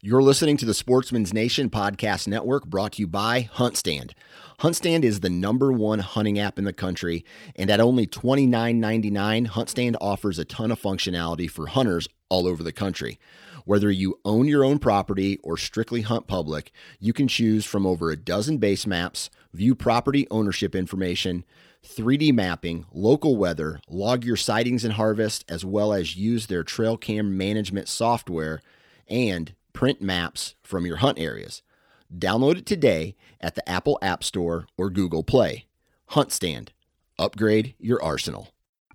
You're listening to the Sportsman's Nation Podcast Network, brought to you by HuntStand. HuntStand is the #1 hunting app in the country, and at only $29.99, HuntStand offers a ton of functionality for hunters all over the country. Whether you own your own property or strictly hunt public, you can choose from over a dozen base maps, view property ownership information, 3D mapping, local weather, log your sightings and harvest, as well as use their trail cam management software and print maps from your hunt areas. Download it today at the Apple App Store or Google Play. HuntStand. Upgrade your arsenal.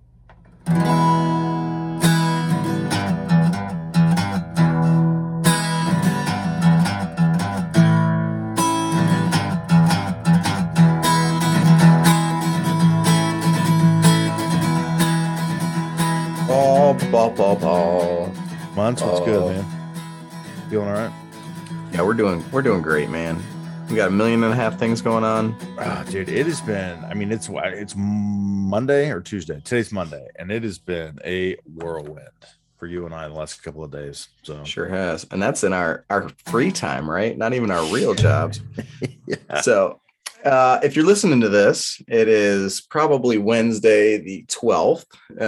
Monts, what's good, man? Feeling all right? Yeah, we're doing great, man. We got 1.5 million things going on. Oh, dude, it has been. I mean, it's Monday or Tuesday. Today's Monday, and it has been a whirlwind for you and I the last couple of days. So sure has, and that's in our free time, right? Not even our real jobs. Yeah. So, if you're listening to this, it is probably Wednesday, the 12th.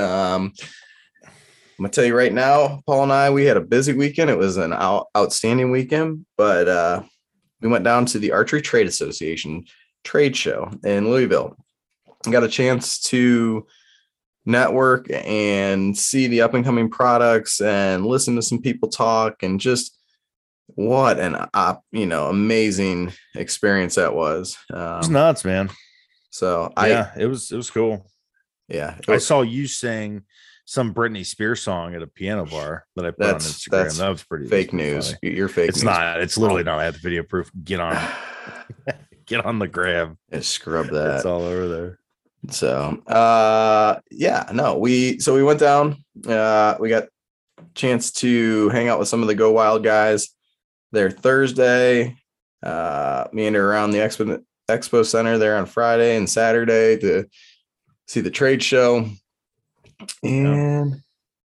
I'm gonna tell you right now, Paul and I, we had a busy weekend. It was an outstanding weekend, but we went down to the Archery Trade Association trade show in Louisville. I got a chance to network and see the up and coming products and listen to some people talk, and just what an amazing experience that was. It was nuts, man. So it was cool. Yeah, I saw you sing some Britney Spears song at a piano bar that I put on Instagram. That was pretty fake news. Funny. You're fake. It's not. It's literally not. I have the video proof. Get on the gram. And scrub that. It's all over there. So, we went down. We got a chance to hang out with some of the Go Wild guys there Thursday. Meander around the Expo Center there on Friday and Saturday to see the trade show. And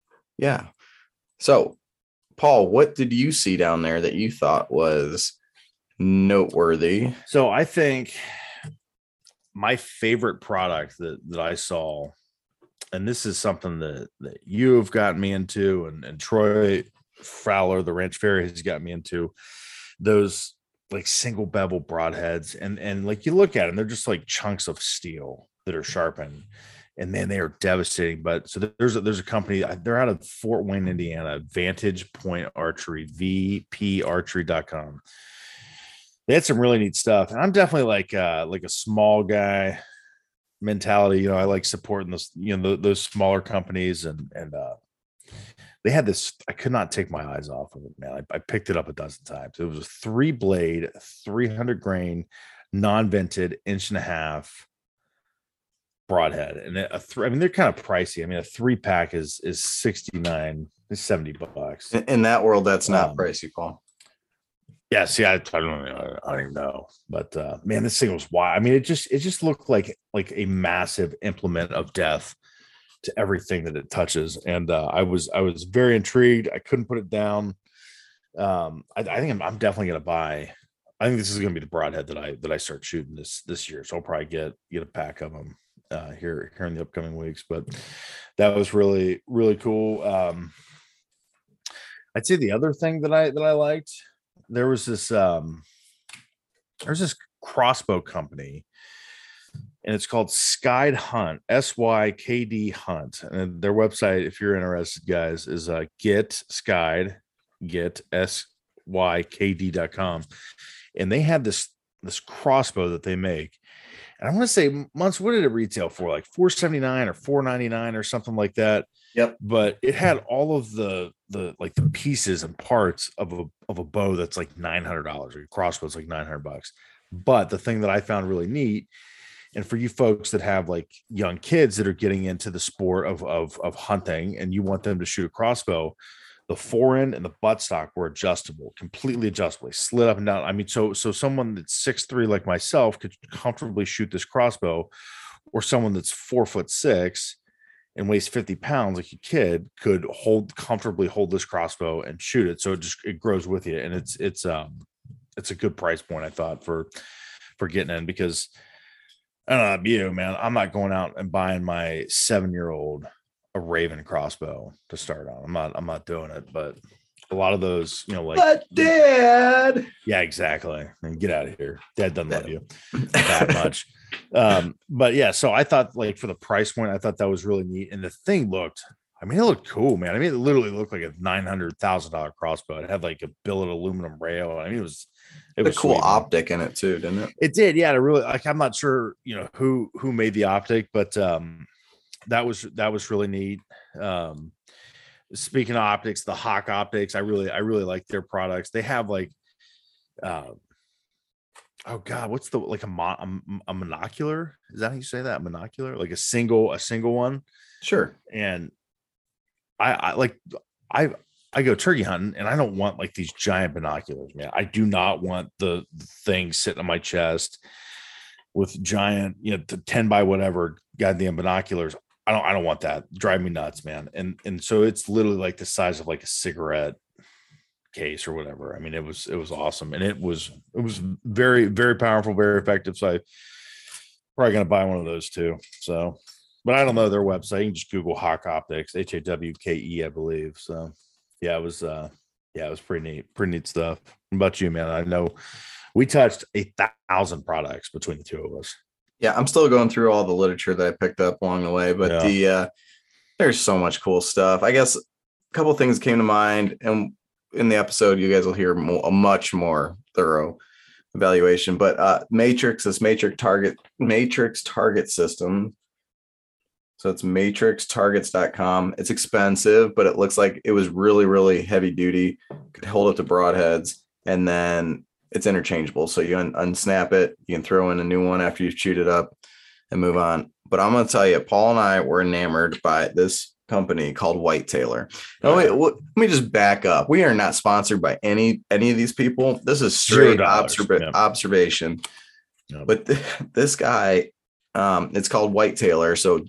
so Paul, what did you see down there that you thought was noteworthy? So I think my favorite product that I saw, and this is something that you've gotten me into, and Troy Fowler, the Ranch Fairy, has got me into, those like single bevel broadheads, and like you look at them, they're just like chunks of steel that are sharpened. And man, they are devastating. But so there's a company, they're out of Fort Wayne, Indiana, Vantage Point Archery, vparchery.com. They had some really neat stuff. And I'm definitely like a small guy mentality. You know, I like supporting those, those smaller companies. And they had this, I could not take my eyes off of it, man. I picked it up a dozen times. It was a 3-blade, 300 grain, non-vented, 1.5-inch broadhead, and they're kind of pricey. I mean, a 3-pack is $69, is $70. In that world, that's not pricey, Paul. Yeah, see, I don't even know, but man, this thing was wild. I mean, it just looked like a massive implement of death to everything that it touches, and I was very intrigued. I couldn't put it down. I think I'm definitely gonna buy. I think this is gonna be the broadhead that I start shooting this year. So I'll probably get a pack of them here in the upcoming weeks, but that was really, really cool. I'd say the other thing that I liked, there was this crossbow company, and it's called Skyd Hunt, SYKD Hunt, and their website, if you're interested, guys, is SYKD.com, and they have this crossbow that they make. And I want to say, Months, what did it retail for? Like $479 or $499 or something like that. Yep. But it had all of the pieces and parts of a bow that's like $900, or your crossbow's like $900. But the thing that I found really neat, and for you folks that have like young kids that are getting into the sport of hunting, and you want them to shoot a crossbow, the forend and the buttstock were adjustable, completely adjustable, slid up and down. I mean, so someone that's 6'3" like myself could comfortably shoot this crossbow, or someone that's 4'6" and weighs 50 pounds, like a kid, could comfortably hold this crossbow and shoot it. So it grows with you, and it's a good price point, I thought, for getting in, because I don't know about you, man. I'm not going out and buying my 7-year-old a Raven crossbow to start on. I'm not doing it, but a lot of those, like, but Dad. Yeah, exactly. And get out of here. Dad doesn't love you that much. But yeah, so I thought, like, for the price point, I thought that was really neat. And the thing it looked cool, man. I mean, it literally looked like a $900,000 crossbow. It had like a billet aluminum rail. I mean, it was a cool sweet, optic in it too, didn't it? It did. Yeah. I'm not sure, who made the optic, but that was really neat. Speaking of optics, the Hawk Optics, I really like their products. They have like, oh God, what's a monocular? Is that how you say that? Monocular, like a single one. Sure. And I go turkey hunting, and I don't want like these giant binoculars, man. I do not want the thing sitting on my chest with giant, 10 by whatever goddamn binoculars. I don't want that. Drive me nuts, man. And so it's literally like the size of like a cigarette case or whatever. I mean, it was awesome, and it was very, very powerful, very effective. So I probably gonna buy one of those too. So, but I don't know their website. You can just Google Hawk Optics, HAWKE, I believe. So yeah, it was pretty neat stuff. What about you, man? I know we touched 1,000 products between the two of us. Yeah, I'm still going through all the literature that I picked up along the way, but there's so much cool stuff. I guess a couple of things came to mind, and in the episode, you guys will hear a much more thorough evaluation. But Matrix target system. So it's matrixtargets.com. It's expensive, but it looks like it was really, really heavy duty. Could hold up to broadheads, and then it's interchangeable. So you unsnap it, you can throw in a new one after you've chewed it up and move on. But I'm going to tell you, Paul and I were enamored by this company called Whitetailor. Now, let me just back up. We are not sponsored by any of these people. This is straight observation. Yep. But this guy, it's called Whitetailor. So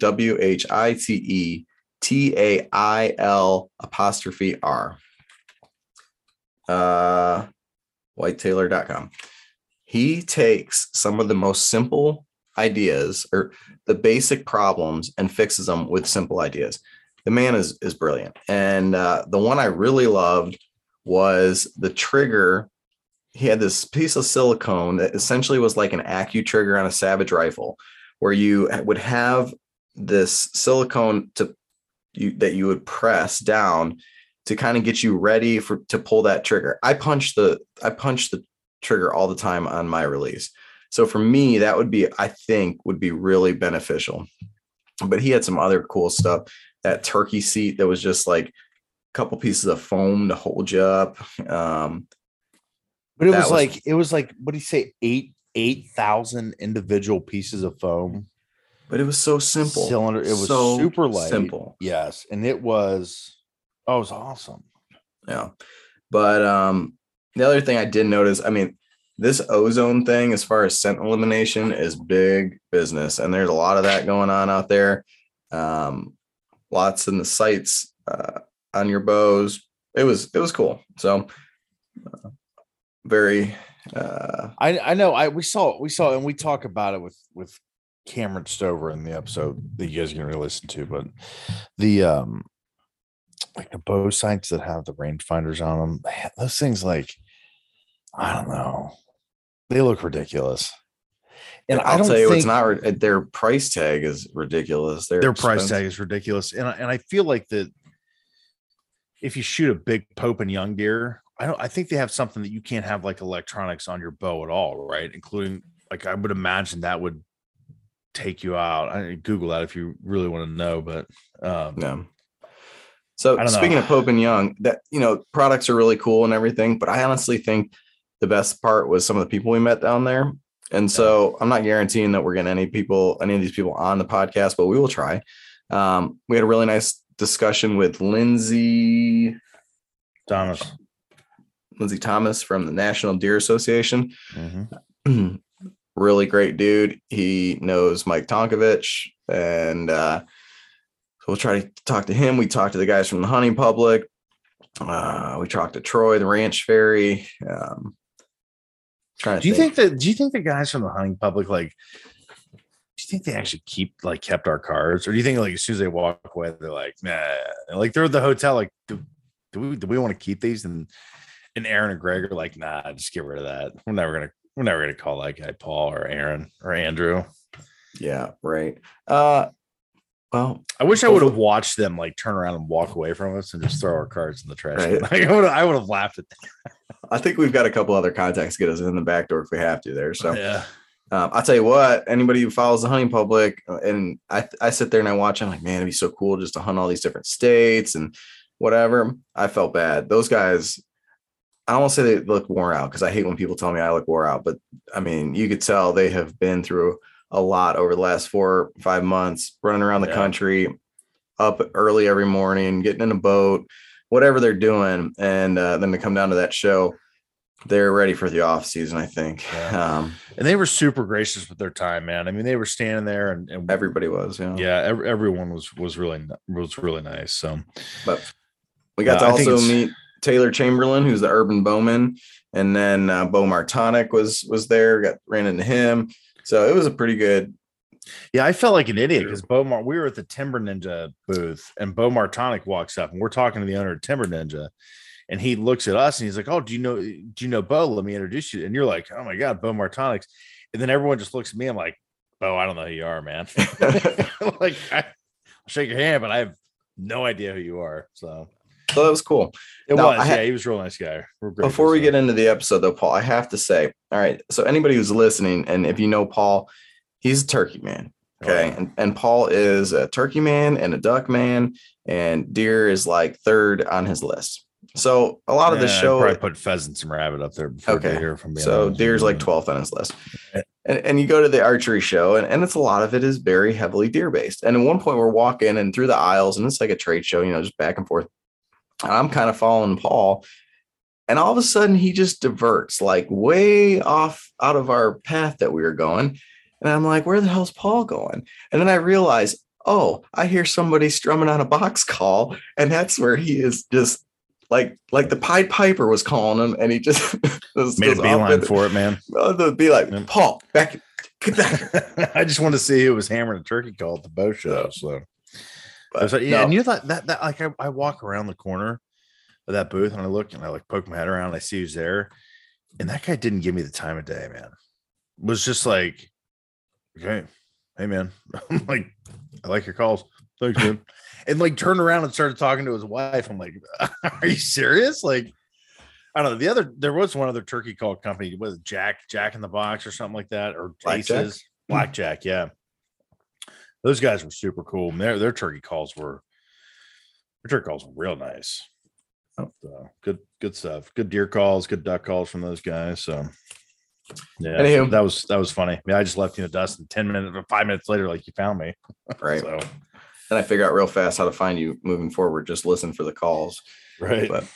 WHITETAIL''R. Whitetailor.com. He takes some of the most simple ideas or the basic problems and fixes them with simple ideas. The man is brilliant. And the one I really loved was the trigger. He had this piece of silicone that essentially was like an AccuTrigger on a Savage rifle, where you would have this silicone that you would press down to kind of get you ready to pull that trigger. I punch the trigger all the time on my release. So for me, that would be really beneficial. But he had some other cool stuff. That turkey seat that was just like a couple pieces of foam to hold you up. But it was like, what do you say? 8,000 individual pieces of foam. But it was so simple. Cylinder. It was so super light. Simple. Yes. And it was awesome. Yeah. But the other thing I did notice, I mean, this ozone thing, as far as scent elimination, is big business. And there's a lot of that going on out there. Lots in the sights on your bows. It was cool. So very. I know. We saw, and we talk about it with Cameron Stover in the episode that you guys are going to listen to, but the like the bow sights that have the rangefinders on them, man, those things, like, I don't know, they look ridiculous. And I'll tell you, it's not. Their price tag is ridiculous. Their price tag is ridiculous, and I feel like that if you shoot a big Pope and Young deer, I think they have something that you can't have, like electronics on your bow at all, right? Including, like, I would imagine that would take you out. I Google that if you really want to know, but no. So speaking of Pope and Young, that, products are really cool and everything, but I honestly think the best part was some of the people we met down there. And so I'm not guaranteeing that we're getting any of these people on the podcast, but we will try. We had a really nice discussion with Lindsay Thomas from the National Deer Association. Mm-hmm. Really great dude. He knows Mike Tonkovich. And so we'll try to talk to him. We talked to the guys from the hunting public. We talked to Troy, the ranch fairy. Do you think the guys from the hunting public, like, do you think they actually kept our cards, or do you think like as soon as they walk away, they're like, nah, like they're at the hotel, like, do we want to keep these? And Aaron and Greg are like, nah, just get rid of that. We're never gonna call that guy Paul or Aaron or Andrew. Yeah, right. Well, I wish I would have watched them like turn around and walk away from us and just throw our cards in the trash. Right. I would have laughed at that. I think we've got a couple other contacts to get us in the back door if we have to there. So yeah. I'll tell you what, anybody who follows the hunting public, and I sit there and I watch, I'm like, man, it'd be so cool just to hunt all these different states and whatever. I felt bad. Those guys, I don't want to say they look worn out because I hate when people tell me I look wore out, but I mean, you could tell they have been through a lot over the last 4 or 5 months, running around the country, up early every morning, getting in a boat, whatever they're doing. And then to come down to that show, they're ready for the off season, I think. Yeah. And they were super gracious with their time, man. I mean, they were standing there and everybody was, everyone was really nice. So, but we got to also meet Taylor Chamberlain, who's the urban bowman. And then Bo Martonic was there, ran into him. So it was a pretty good. Yeah, I felt like an idiot because we were at the Timber Ninja booth and Bo Martonic walks up and we're talking to the owner of Timber Ninja. And he looks at us and he's like, oh, do you know Bo? Let me introduce you. And you're like, oh my God, Bo Martonics. And then everyone just looks at me. I'm like, Bo, I don't know who you are, man. Like, I'll shake your hand, but I have no idea who you are. So that was cool. He was a real nice guy. Before we get into the episode though, Paul, I have to say, all right, so anybody who's listening, and if you know Paul, he's a turkey man. Okay. Oh, yeah. And Paul is a turkey man and a duck man, and deer is like third on his list. So a lot of the show, I'd probably put pheasants and rabbit up there before deer. So deer's like 12th on his list. And you go to the archery show, and it's a lot of it is very heavily deer based. And at one point we're walking and through the aisles, and it's like a trade show, just back and forth. And I'm kind of following Paul, and all of a sudden he just diverts like way off out of our path that we were going. And I'm like, where the hell's Paul going? And then I realize, oh, I hear somebody strumming on a box call, and that's where he is just like the Pied Piper was calling him, and he just made a beeline for it, man. Be like, Paul, get back. I just wanted to see who was hammering a turkey call at the bow show. So, and you thought that like I walk around the corner of that booth and I look and I like poke my head around and I see who's there, and that guy didn't give me the time of day, man. It was just like, okay, hey man, I'm like, I like your calls, thanks, man. And like turned around and started talking to his wife. I'm like, are you serious? Like, I don't know. There was one other turkey call company. Was it Jack in the Box or something like that? Or Blackjack. Yeah. Those guys were super cool. Their turkey calls were real nice. So, good stuff. Good deer calls, good duck calls from those guys. So yeah, anywho, that was funny. I mean, I just left you in the dust, and 5 minutes later, like you found me. Right. So then I figured out real fast how to find you moving forward. Just listen for the calls. Right. But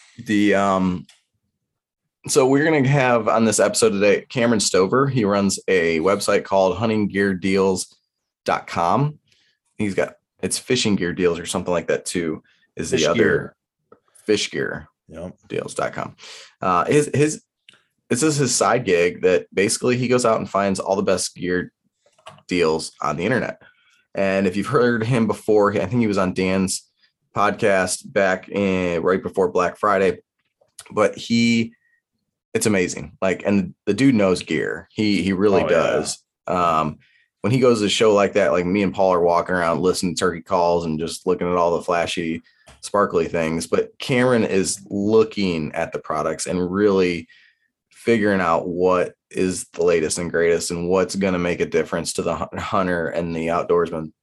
so we're going to have on this episode today, Cameron Stover. He runs a website called huntinggeardeals.com. It's fishing gear deals or something like that too. Is the other fish gear deals.com. This is his side gig that basically he goes out and finds all the best gear deals on the internet. And if you've heard him before, I think he was on Dan's podcast back right before Black Friday, but it's amazing. Like, and the dude knows gear. He really does. Yeah. When he goes to a show like that, like me and Paul are walking around listening to turkey calls and just looking at all the flashy, sparkly things. But Cameron is looking at the products and really figuring out what is the latest and greatest and what's going to make a difference to the hunter and the outdoorsman.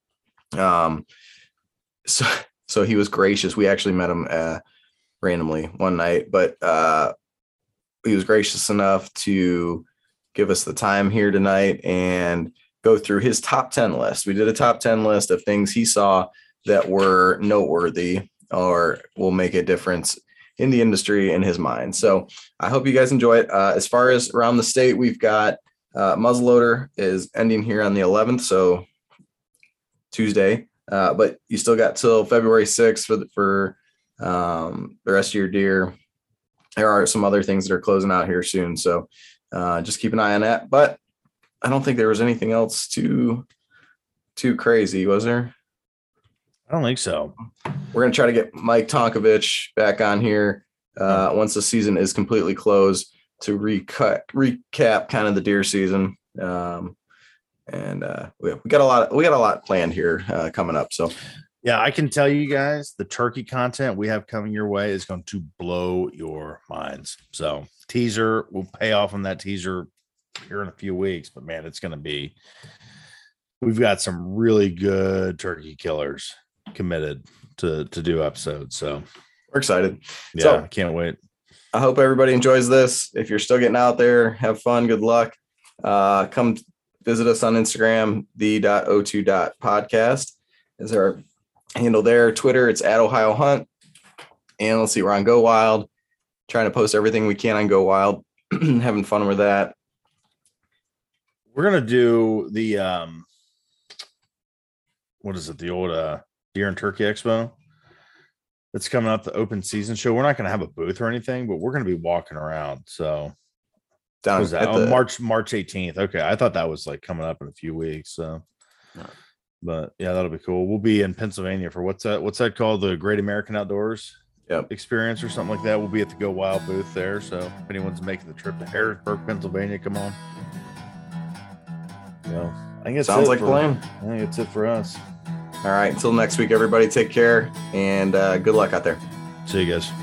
So he was gracious. We actually met him randomly one night, but he was gracious enough to give us the time here tonight and go through his top 10 list. We did a top 10 list of things he saw that were noteworthy or will make a difference in the industry in his mind. So I hope you guys enjoy it. As far as around the state, we've got muzzleloader is ending here on the 11th. So Tuesday, But you still got till February 6th for the rest of your deer. There are some other things that are closing out here soon. So just keep an eye on that. But I don't think there was anything else too crazy, was there? I don't think so. We're going to try to get Mike Tonkovich back on here once the season is completely closed to recap kind of the deer season. We got a lot planned here coming up. So yeah, I can tell you guys the turkey content we have coming your way is going to blow your minds. So teaser will pay off on that teaser here in a few weeks, but man, it's going to be, we've got some really good turkey killers committed to do episodes. So we're excited. Yeah, so, I can't wait. I hope everybody enjoys this. If you're still getting out there, have fun. Good luck. Come visit us on Instagram, the.o2.podcast is our handle there. Twitter, it's @OhioHunt. And let's see, we're on Go Wild, trying to post everything we can on Go Wild. Having fun with that. We're going to do the, what is it? The old Deer and Turkey Expo. It's coming up, the open season show. We're not going to have a booth or anything, but we're going to be walking around. So down was that March 18th. Okay. I thought that was like coming up in a few weeks. So, but yeah, that'll be cool. We'll be in Pennsylvania for what's that called? The Great American Outdoors Experience or something like that. We'll be at the Go Wild booth there. So if anyone's making the trip to Harrisburg, Pennsylvania, come on. So I think it sounds like a plan. I think it's it for us. All right. Until next week, everybody, take care and good luck out there. See you guys.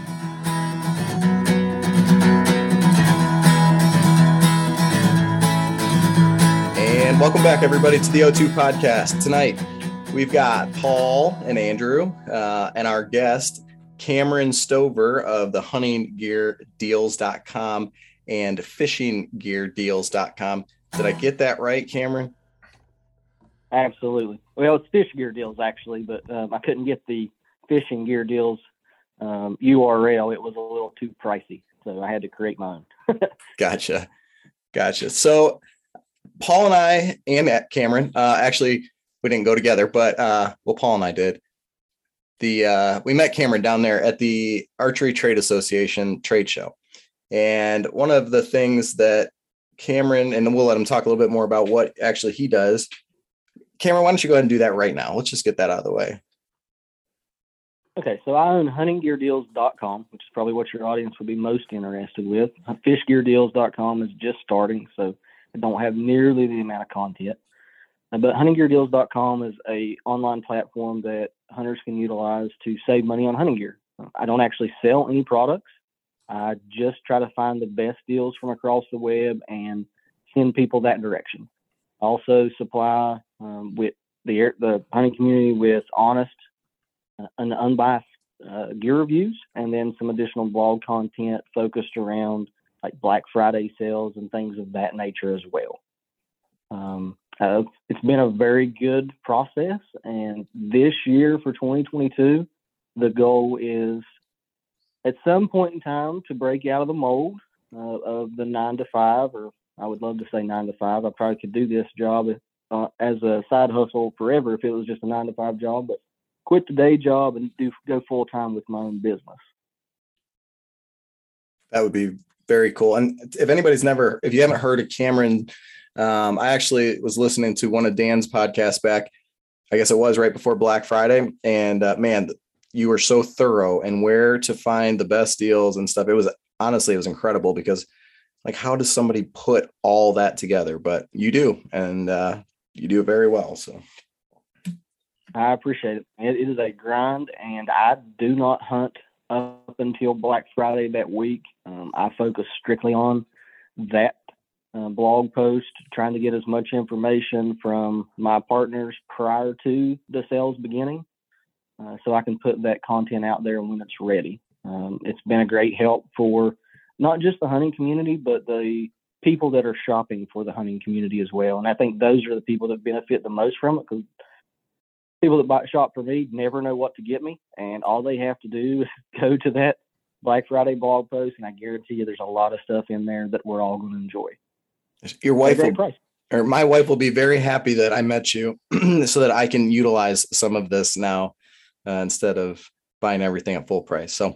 And welcome back, everybody, to the O2 podcast. Tonight, we've got Paul and Andrew and our guest, Cameron Stover of the huntinggeardeals.com and fishinggeardeals.com. Did I get that right, Cameron? Absolutely. Well, it's Fish Gear Deals, actually, but I couldn't get the Fishing Gear Deals URL. It was a little too pricey, so I had to create my own. Gotcha. So Paul and I and Cameron, actually, we didn't go together, but Paul and I did. We met Cameron down there at the Archery Trade Association trade show. And one of the things that Cameron, and we'll let him talk a little bit more about what actually he does. Cameron, why don't you go ahead and do that right now? Let's just get that out of the way. Okay, so I own huntinggeardeals.com, which is probably what your audience would be most interested with. Fishgeardeals.com is just starting, so I don't have nearly the amount of content. But huntinggeardeals.com is a online platform that hunters can utilize to save money on hunting gear. I don't actually sell any products. I just try to find the best deals from across the web and send people that direction. Also supply with the hunting community with honest and unbiased gear reviews, and then some additional blog content focused around like Black Friday sales and things of that nature as well. It's been a very good process, and this year for 2022, the goal is at some point in time to break out of the mold of the 9 to 5, or I would love to say 9 to 5. I probably could do this job as a side hustle forever if it was just a 9 to 5 job, but quit the day job and go full time with my own business. That would be very cool. And if you haven't heard of Cameron, I actually was listening to one of Dan's podcasts back, I guess it was right before Black Friday. And man, you were so thorough and where to find the best deals and stuff. It was incredible because like, how does somebody put all that together? But you do, and you do it very well. So I appreciate it. It is a grind, and I do not hunt up until Black Friday that week. I focus strictly on that blog post, trying to get as much information from my partners prior to the sales beginning, so I can put that content out there when it's ready. It's been a great help for not just the hunting community, but the people that are shopping for the hunting community as well. And I think those are the people that benefit the most from it, because people that shop for me never know what to get me, and all they have to do is go to that Black Friday blog post, and I guarantee you there's a lot of stuff in there that we're all going to enjoy. Your wife or my wife will be very happy that I met you so that I can utilize some of this now instead of buying everything at full price. So,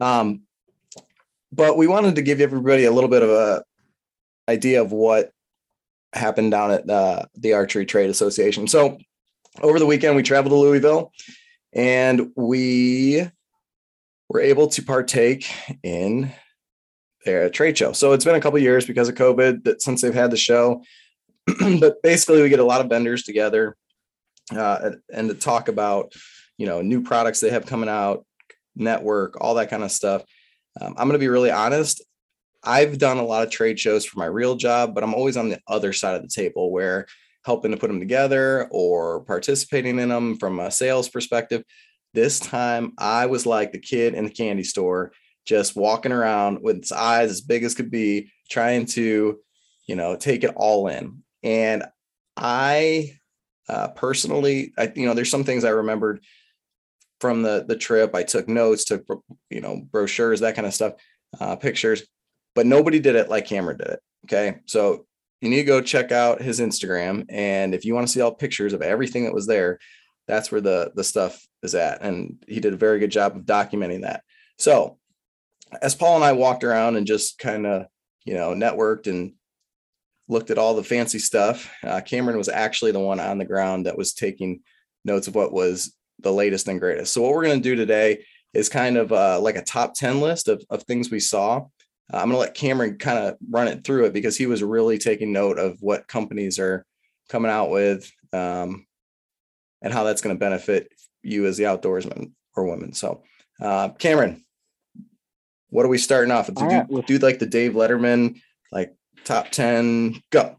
but we wanted to give everybody a little bit of a idea of what happened down at the Archery Trade Association. So over the weekend, we traveled to Louisville and we were able to partake in their trade show. So it's been a couple of years because of COVID that since they've had the show, but basically we get a lot of vendors together and to talk about, new products they have coming out, network, all that kind of stuff. I'm going to be really honest. I've done a lot of trade shows for my real job, but I'm always on the other side of the table where helping to put them together or participating in them from a sales perspective. This time I was like the kid in the candy store, just walking around with its eyes as big as could be, trying to, take it all in. And I personally, there's some things I remembered from the trip. I took notes, took, brochures, that kind of stuff, pictures, but nobody did it like Cameron did it. Okay. So you need to go check out his Instagram. And if you want to see all pictures of everything that was there, that's where the stuff is at. And he did a very good job of documenting that. So as Paul and I walked around and just kind of, networked and looked at all the fancy stuff, Cameron was actually the one on the ground that was taking notes of what was the latest and greatest. So what we're going to do today is kind of like a top 10 list of things we saw. I'm going to let Cameron kind of run it through it because he was really taking note of what companies are coming out with and how that's going to benefit you as the outdoorsman or woman. So Cameron, what are we starting off with? Do like the Dave Letterman, like top 10, go.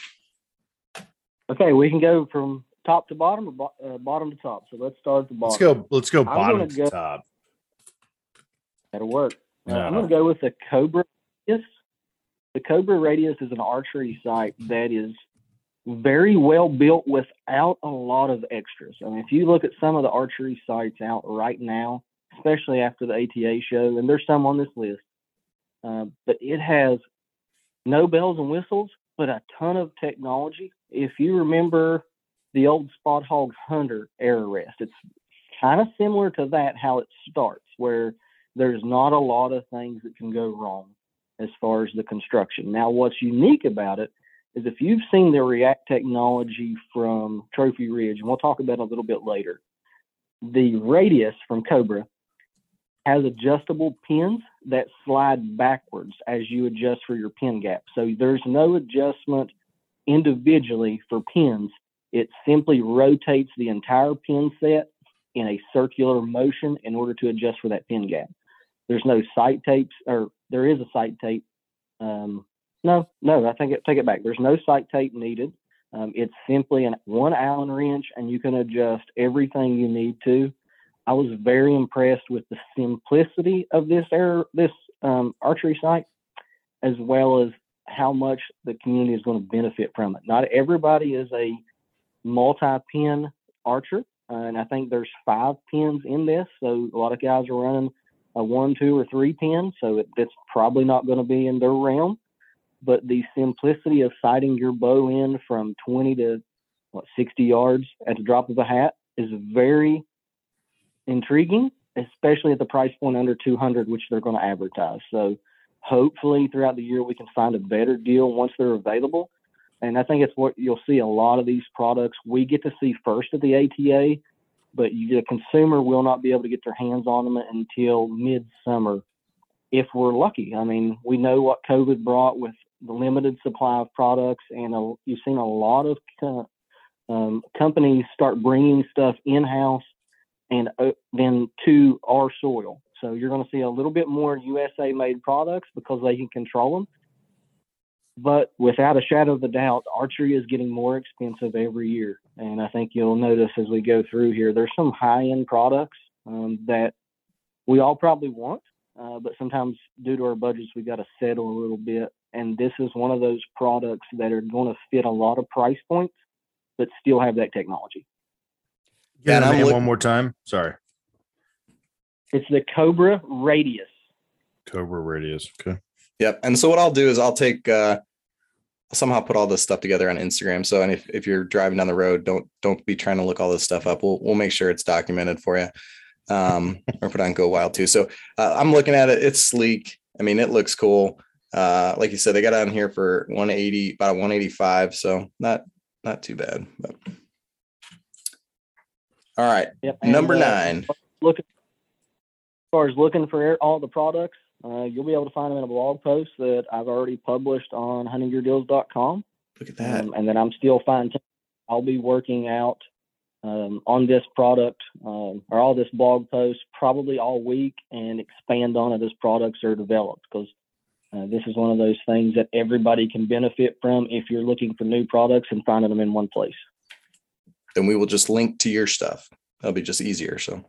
Okay, we can go from top to bottom or bottom to top. So let's start at the bottom. Let's go bottom to top. That'll work. I'm going to go with the Cobra Radius. The Cobra Radius is an archery sight that is very well built without a lot of extras. I mean, if you look at some of the archery sites out right now, especially after the ATA show, and there's some on this list, but it has no bells and whistles, but a ton of technology. If you remember the old Spot Hog Hunter air rest, it's kind of similar to that, how it starts, where there's not a lot of things that can go wrong as far as the construction. Now, what's unique about it is if you've seen the React technology from Trophy Ridge, and we'll talk about it a little bit later, the Radius from Cobra has adjustable pins that slide backwards as you adjust for your pin gap. So there's no adjustment individually for pins. It simply rotates the entire pin set in a circular motion in order to adjust for that pin gap. There's no sight tapes, or there is a sight tape. No, I think take it back. There's no sight tape needed. It's simply one Allen wrench, and you can adjust everything you need to. I was very impressed with the simplicity of this archery sight, as well as how much the community is going to benefit from it. Not everybody is a multi-pin archer, and I think there's 5 pins in this, so a lot of guys are running a 1, 2, or 3 pin, so it's probably not going to be in their realm. But the simplicity of sighting your bow in from 20 to 60 yards at the drop of a hat is very intriguing, especially at the price point under 200, which they're going to advertise. So hopefully throughout the year we can find a better deal once they're available. And I think it's what you'll see a lot of these products we get to see first at the ATA, but the consumer will not be able to get their hands on them until midsummer, if we're lucky. I mean, we know what COVID brought with the limited supply of products, and you've seen a lot of companies start bringing stuff in-house and then to our soil. So you're going to see a little bit more USA-made products because they can control them. But without a shadow of a doubt, archery is getting more expensive every year. And I think you'll notice as we go through here, there's some high-end products that we all probably want, but sometimes due to our budgets, we got to settle a little bit. And this is one of those products that are going to fit a lot of price points, but still have that technology. Yeah, and one more time. Sorry. It's the Cobra Radius. Cobra Radius. Okay. Yep. And so what I'll do is I'll take somehow put all this stuff together on Instagram. So, and if you're driving down the road, don't be trying to look all this stuff up. We'll make sure it's documented for you. Or put on Go Wild too. So I'm looking at it. It's sleek. I mean, it looks cool. Like you said, they got on here for 180, about 185. So not too bad. But. All right. Yep. Number 9. Look, as far as looking for all the products, you'll be able to find them in a blog post that I've already published on huntingyourdeals.com. Look at that. And then I'm still I'll be working out on this product or all this blog post probably all week and expand on it as products are developed, because this is one of those things that everybody can benefit from if you're looking for new products and finding them in one place. Then we will just link to your stuff. That'll be just easier. So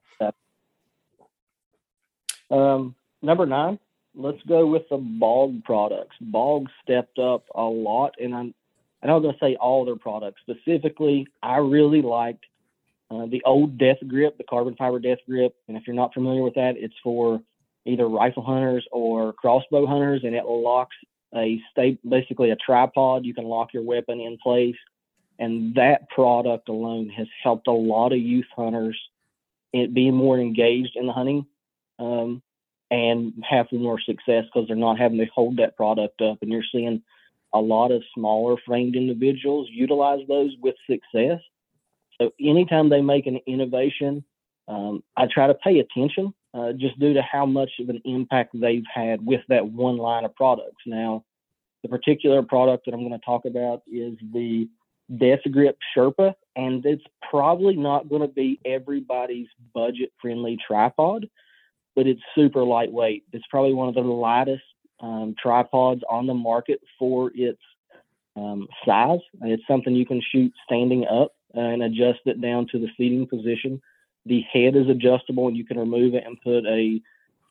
number 9, let's go with the Bog products. Bog stepped up a lot, and I'm not going to say all their products. Specifically, I really liked the old Death Grip, the carbon fiber Death Grip. And if you're not familiar with that, it's for either rifle hunters or crossbow hunters, and it locks basically a tripod. You can lock your weapon in place. And that product alone has helped a lot of youth hunters be more engaged in the hunting and have more success, because they're not having to hold that product up. And you're seeing a lot of smaller framed individuals utilize those with success. So anytime they make an innovation, I try to pay attention just due to how much of an impact they've had with that one line of products. Now, the particular product that I'm going to talk about is the Death Grip Sherpa, and it's probably not going to be everybody's budget-friendly tripod, but it's super lightweight. It's probably one of the lightest tripods on the market for its size. It's something you can shoot standing up and adjust it down to the seating position. The head is adjustable, and you can remove it and put a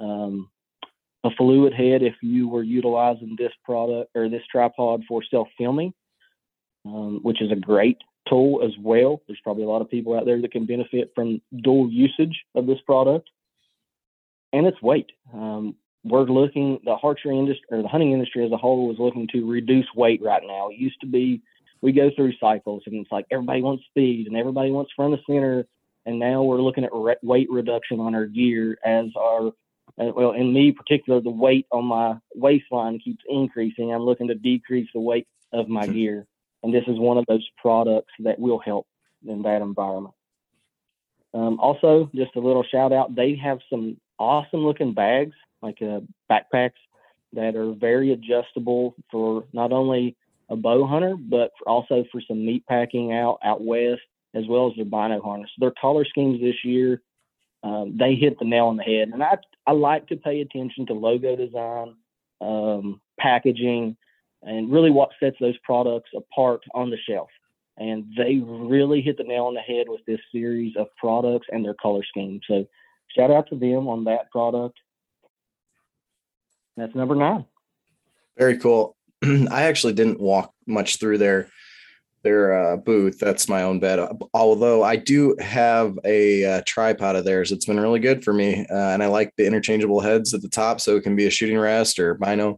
fluid head if you were utilizing this product or this tripod for self-filming, which is a great tool as well. There's probably a lot of people out there that can benefit from dual usage of this product. And its weight. We're looking, the archery industry or the hunting industry as a whole is looking to reduce weight right now. It used to be, we go through cycles and it's like everybody wants speed and everybody wants front of center. And now we're looking at weight reduction on our gear as well, in me particular, the weight on my waistline keeps increasing. I'm looking to decrease the weight of my gear. And this is one of those products that will help in that environment. Also, just a little shout out, they have some awesome looking bags, like backpacks that are very adjustable for not only a bow hunter, but also for some meat packing out west, as well as their bino harness. Their color schemes this year, they hit the nail on the head. And I like to pay attention to logo design, packaging, and really what sets those products apart on the shelf. And they really hit the nail on the head with this series of products and their color scheme. So shout out to them on that product. That's number 9. Very cool. I actually didn't walk much through their booth. That's my own bet. Although I do have a tripod of theirs. It's been really good for me. And I like the interchangeable heads at the top. So it can be a shooting rest or bino.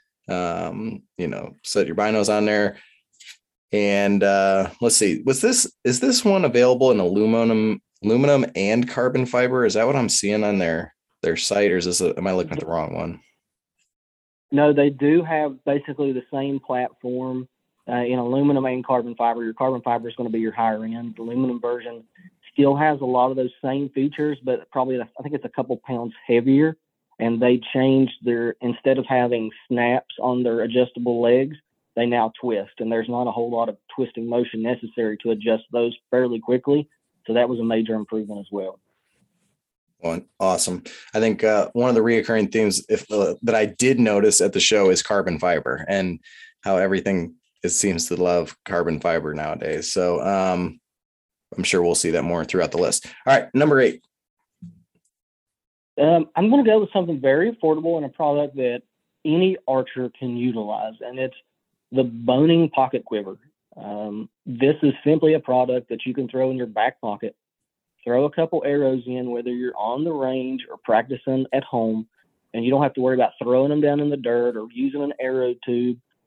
Set your binos on there. And let's see, is this one available in aluminum and carbon fiber? Is that what I'm seeing on their site, or am I looking at the wrong one? No, they do have basically the same platform in aluminum and carbon fiber. Your carbon fiber is going to be your higher end. The aluminum version still has a lot of those same features, but probably I think it's a couple pounds heavier. And they changed instead of having snaps on their adjustable legs, they now twist, and there's not a whole lot of twisting motion necessary to adjust those fairly quickly. So that was a major improvement as well. Awesome. I think one of the reoccurring themes that I did notice at the show is carbon fiber and how everything seems to love carbon fiber nowadays. So I'm sure we'll see that more throughout the list. All right, number 8. I'm going to go with something very affordable and a product that any archer can utilize, and it's the Boning Pocket Quiver. This is simply a product that you can throw in your back pocket, throw a couple arrows in, whether you're on the range or practicing at home, and you don't have to worry about throwing them down in the dirt or using an arrow tube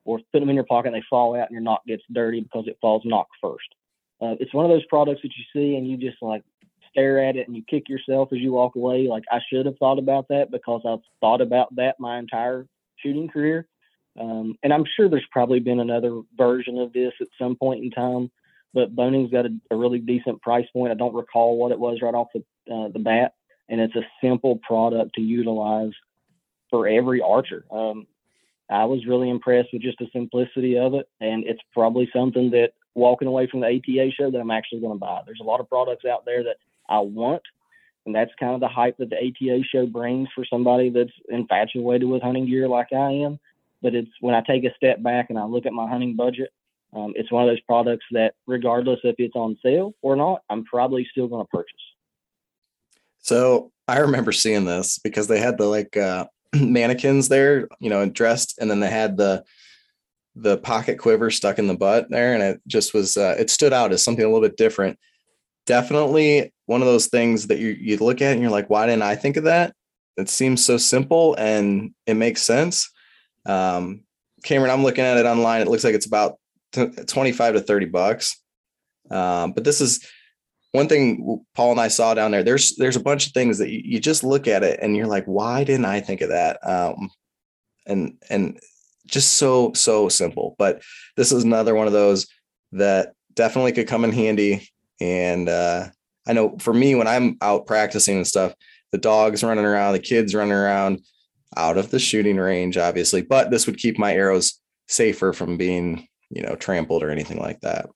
or put them in your pocket and they fall out and your nock gets dirty because it falls nock first. It's one of those products that you see and you just like stare at it and you kick yourself as you walk away. Like, I should have thought about that because I've thought about that my entire shooting career. And I'm sure there's probably been another version of this at some point in time, but Boning's got a really decent price point. I don't recall what it was right off the bat, and it's a simple product to utilize for every archer. I was really impressed with just the simplicity of it, and it's probably something that walking away from the ATA show that I'm actually going to buy. There's a lot of products out there that I want, and that's kind of the hype that the ATA show brings for somebody that's infatuated with hunting gear like I am. But it's when I take a step back and I look at my hunting budget, it's one of those products that regardless if it's on sale or not, I'm probably still going to purchase. So I remember seeing this because they had the mannequins there, dressed, and then they had the pocket quiver stuck in the butt there. And it just was, it stood out as something a little bit different. Definitely one of those things that you look at and you're like, why didn't I think of that? It seems so simple and it makes sense. Cameron, I'm looking at it online. It looks like it's about 25 to $30. But this is one thing Paul and I saw down there. There's a bunch of things that you just look at it and you're like, why didn't I think of that? And just so simple. But this is another one of those that definitely could come in handy. And I know for me, when I'm out practicing and stuff, the dog's running around, the kids running around out of the shooting range, obviously, but this would keep my arrows safer from being, trampled or anything like that.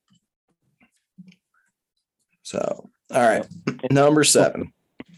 So, all right, number 7.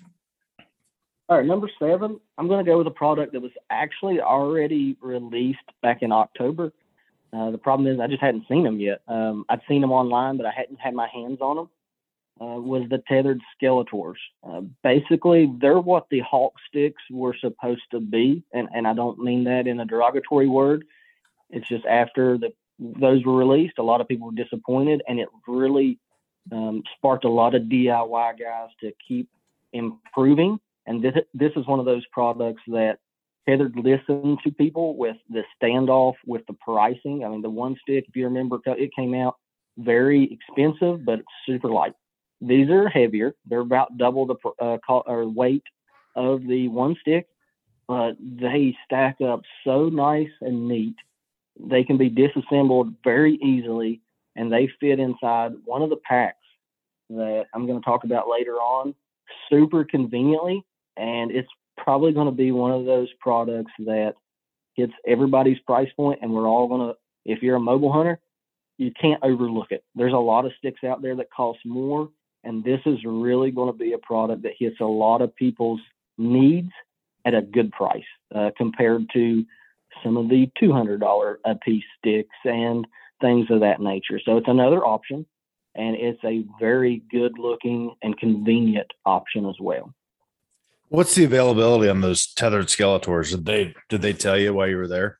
All right, number 7, I'm going to go with a product that was actually already released back in October. The problem is I just hadn't seen them yet. I'd seen them online, but I hadn't had my hands on them. Was the tethered Skeletors. Basically, they're what the Hawk sticks were supposed to be, and I don't mean that in a derogatory word. It's just after those were released, a lot of people were disappointed, and it really sparked a lot of DIY guys to keep improving. And this is one of those products that Tethered listened to people with the standoff with the pricing. I mean, the one stick, if you remember, it came out very expensive, but it's super light. These are heavier. They're about double the weight of the one stick, but they stack up so nice and neat. They can be disassembled very easily, and they fit inside one of the packs that I'm going to talk about later on super conveniently, and it's probably going to be one of those products that hits everybody's price point, and we're all going to, if you're a mobile hunter, you can't overlook it. There's a lot of sticks out there that cost more, and this is really going to be a product that hits a lot of people's needs at a good price compared to some of the $200 a piece sticks and things of that nature. So it's another option, and it's a very good looking and convenient option as well. What's the availability on those tethered Skeletors? Did they tell you while you were there?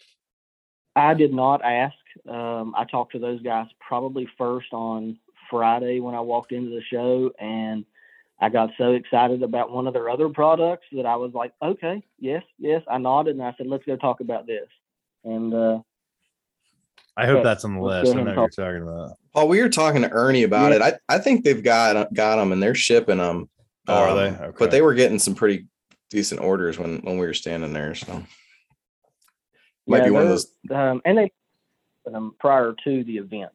I did not ask. I talked to those guys probably first on Friday when I walked into the show, and I got so excited about one of their other products that I was like, okay, yes. I nodded and I said, let's go talk about this. And I hope that's on the list. I know what you're talking about. Oh, we were talking to Ernie about it. I think they've got them and they're shipping them. Oh, are they? Okay. But they were getting some pretty decent orders when we were standing there. So might be one of those. And they put them prior to the event.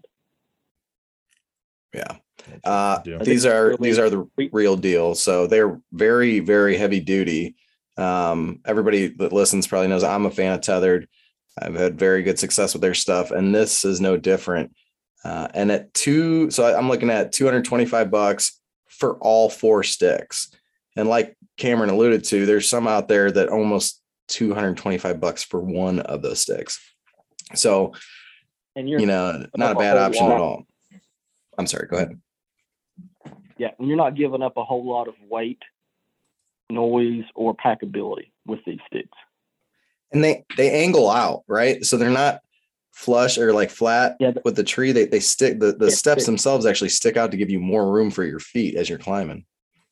Yeah. These are the real deal. So they're very, very heavy duty. Everybody that listens probably knows I'm a fan of Tethered. I've had very good success with their stuff, and this is no different. And so I'm looking at $225 for all 4 sticks. And like Cameron alluded to, there's some out there that almost $225 for one of those sticks. So, and not a bad option at all. I'm sorry, go ahead. Yeah, and you're not giving up a whole lot of weight, noise, or packability with these sticks. And they angle out, right? So they're not flush or like flat with the tree. They stick, the steps themselves actually stick out to give you more room for your feet as you're climbing.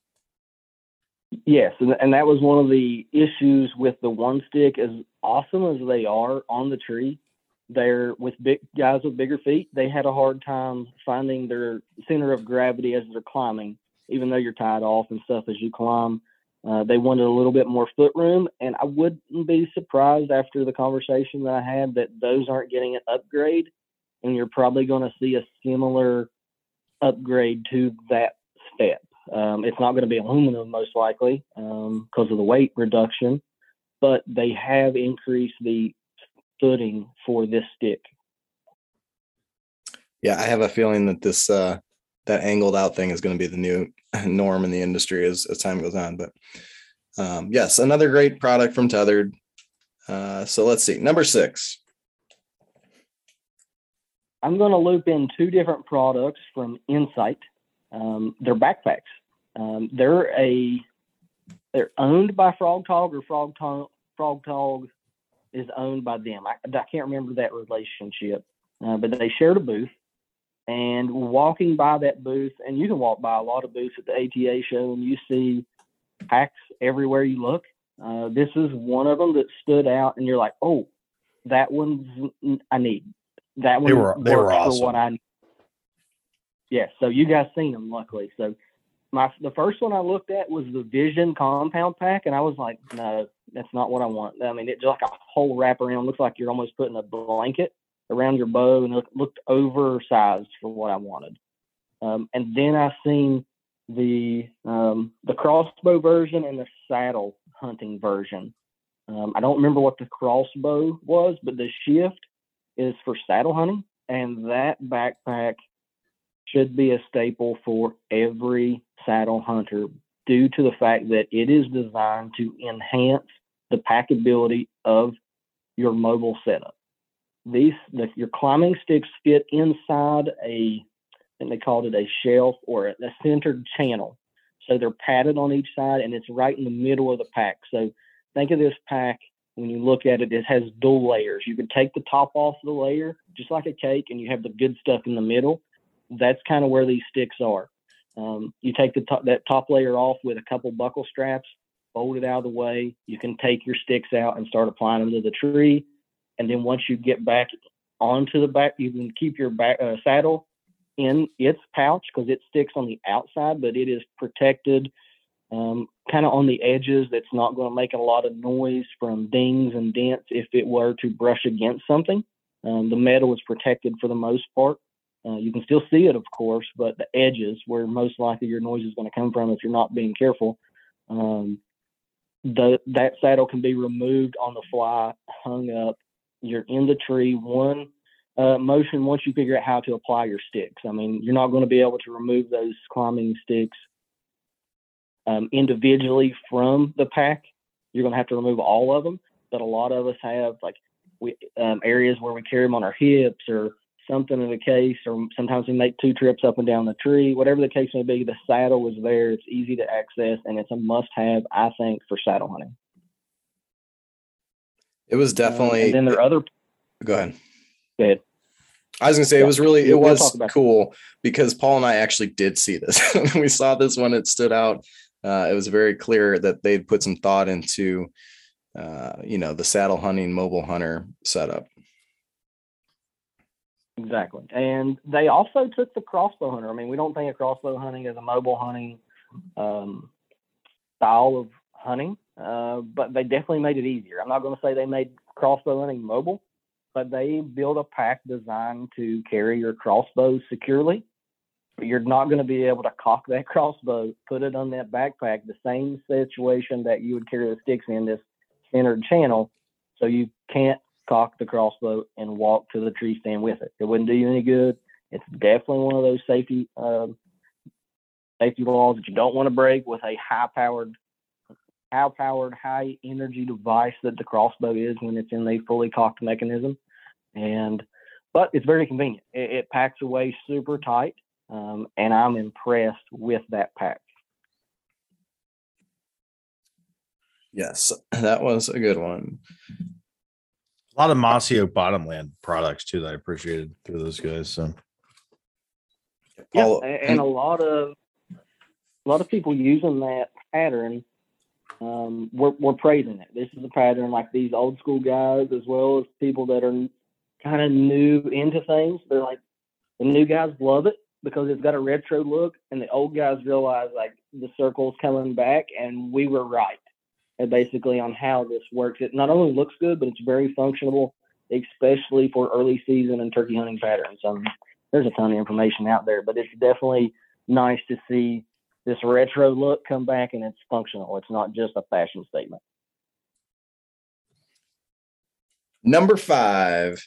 Yes, and that was one of the issues with the one stick. As awesome as they are on the tree, they're with big guys with bigger feet. They had a hard time finding their center of gravity as they're climbing, even though you're tied off and stuff as you climb. They wanted a little bit more foot room, and I wouldn't be surprised after the conversation that I had that those aren't getting an upgrade, and you're probably going to see a similar upgrade to that step. It's not going to be aluminum most likely because of the weight reduction, but they have increased the footing for this stick. Yeah, I have a feeling that this that angled out thing is going to be the new norm in the industry as time goes on. But yes, another great product from Tethered. So let's see, number 6. I'm going to loop in 2 different products from Insight. They're backpacks. They're owned by Frog Tog, or Frog Tog is owned by them. I can't remember that relationship, but they shared a booth. And walking by that booth, and you can walk by a lot of booths at the ATA show, and you see packs everywhere you look. This is one of them that stood out, and you're like, "Oh, that one's I need." That one They were works awesome. for what I need. Yeah, so you guys seen them, luckily. So the first one I looked at was the Vision compound pack, and I was like, no, that's not what I want. I mean, it's like a whole wraparound. Looks like you're almost putting a blanket around your bow, and it looked oversized for what I wanted. And then I seen the crossbow version and the saddle hunting version. I don't remember what the crossbow was, but the Shift is for saddle hunting, and that backpack should be a staple for every saddle hunter due to the fact that it is designed to enhance the packability of your mobile setup. Your climbing sticks fit inside I think they called it a shelf or a centered channel. So they're padded on each side, and it's right in the middle of the pack. So think of this pack, when you look at it, it has dual layers. You can take the top off the layer, just like a cake, and you have the good stuff in the middle. That's kind of where these sticks are. You take that top layer off with a couple buckle straps, fold it out of the way. You can take your sticks out and start applying them to the tree. And then once you get back onto the back, you can keep your saddle in its pouch because it sticks on the outside, but it is protected kind of on the edges. That's not going to make a lot of noise from dings and dents if it were to brush against something. The metal is protected for the most part. You can still see it, of course, but the edges where most likely your noise is going to come from if you're not being careful, that saddle can be removed on the fly, hung up. You're in the tree. One motion once you figure out how to apply your sticks. I mean, you're not going to be able to remove those climbing sticks individually from the pack. You're going to have to remove all of them, but a lot of us have areas where we carry them on our hips or something in the case, or sometimes we make 2 trips up and down the tree. Whatever the case may be, the saddle is there. It's easy to access, and it's a must-have, I think, for saddle hunting. It was definitely. And then there are other. Go ahead. Go ahead. I was going to say, it We'll was talk about cool because Paul and I actually did see this. We saw this one. It stood out. It was very clear that they'd put some thought into, the saddle hunting mobile hunter setup. Exactly. And they also took the crossbow hunter. I mean, we don't think of crossbow hunting as a mobile hunting style of hunting, but they definitely made it easier. I'm not going to say they made crossbow hunting mobile, but they built a pack designed to carry your crossbow securely. But you're not going to be able to cock that crossbow, put it on that backpack, the same situation that you would carry the sticks in this centered channel. So you can't cock the crossbow and walk to the tree stand with it. It wouldn't do you any good. It's definitely one of those safety laws that you don't want to break with a high-powered, high-energy device that the crossbow is when it's in the fully cocked mechanism. But it's very convenient. It packs away super tight, and I'm impressed with that pack. Yes, that was a good one. A lot of Mossy Oak Bottomland products too that I appreciated through those guys. So and a lot of people using that pattern. We're praising it. This is a pattern like these old school guys, as well as people that are kind of new into things. They're like, the new guys love it because it's got a retro look, and the old guys realize like the circle's coming back, and we were right. And basically on how this works, it not only looks good, but it's very functional, especially for early season and turkey hunting patterns. There's a ton of information out there, but it's definitely nice to see this retro look come back, and it's functional. It's not just a fashion statement. Number 5.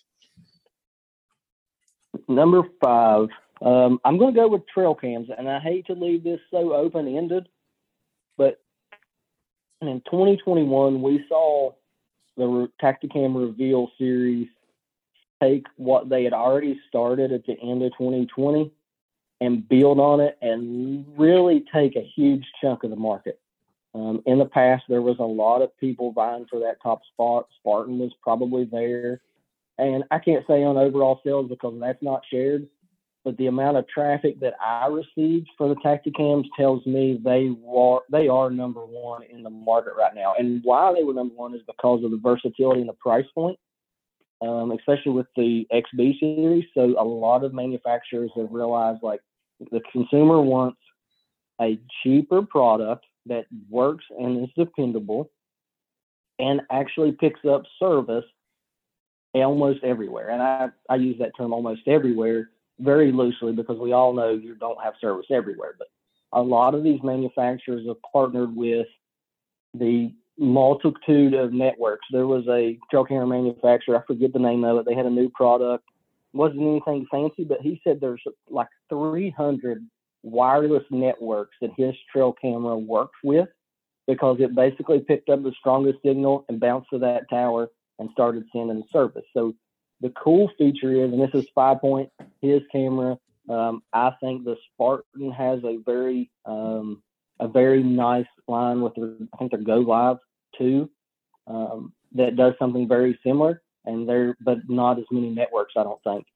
Number 5. I'm going to go with trail cams, and I hate to leave this so open-ended, but in 2021, we saw the Tactacam Reveal series take what they had already started at the end of 2020 and build on it and really take a huge chunk of the market. In the past, there was a lot of people vying for that top spot. Spartan was probably there. And I can't say on overall sales because that's not shared, but the amount of traffic that I received for the Tactacams tells me they are number one in the market right now. And why they were number one is because of the versatility and the price point, especially with the XB series. So a lot of manufacturers have realized like the consumer wants a cheaper product that works and is dependable and actually picks up service almost everywhere. And I use that term almost everywhere very loosely because we all know you don't have service everywhere. But a lot of these manufacturers have partnered with the multitude of networks. There was a trail camera manufacturer, I forget the name of it. They had a new product. It wasn't anything fancy, but he said there's like 300 wireless networks that his trail camera works with because it basically picked up the strongest signal and bounced to that tower and started sending service. So the cool feature is, and this is 5-point, his camera. I think the Spartan has a very nice line with their, I think their Go Live 2 that does something very similar, but not as many networks, I don't think.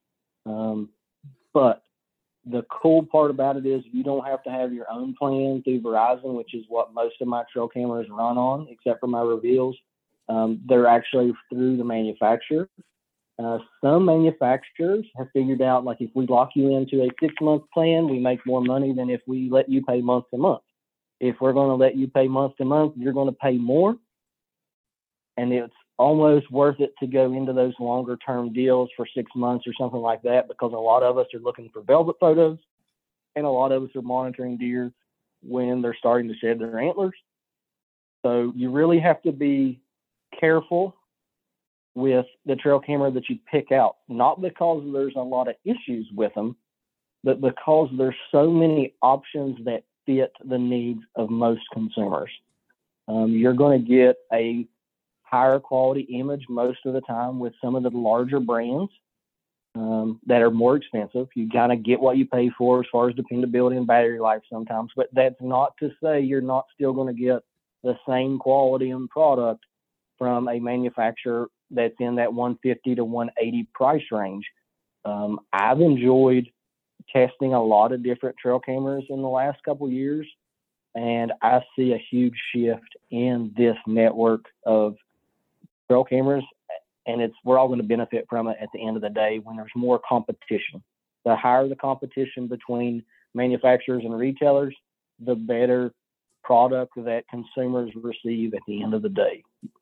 But the cool part about it is you don't have to have your own plan through Verizon, which is what most of my trail cameras run on, except for my Reveals. They're actually through the manufacturer. Some manufacturers have figured out, like, if we lock you into a 6-month plan, we make more money than if we let you pay month to month. If we're going to let you pay month to month, you're going to pay more. And it's almost worth it to go into those longer term deals for 6 months or something like that, because a lot of us are looking for velvet photos and a lot of us are monitoring deer when they're starting to shed their antlers. So you really have to be careful with the trail camera that you pick out, not because there's a lot of issues with them, but because there's so many options that fit the needs of most consumers. You're going to get a higher quality image most of the time with some of the larger brands that are more expensive. You kind of get what you pay for as far as dependability and battery life sometimes, but that's not to say you're not still going to get the same quality and product from a manufacturer that's in that 150 to 180 price range. I've enjoyed testing a lot of different trail cameras in the last couple of years, and I see a huge shift in this network of trail cameras, and we're all going to benefit from it at the end of the day when there's more competition. The higher the competition between manufacturers and retailers, the better product that consumers receive at the end of the day.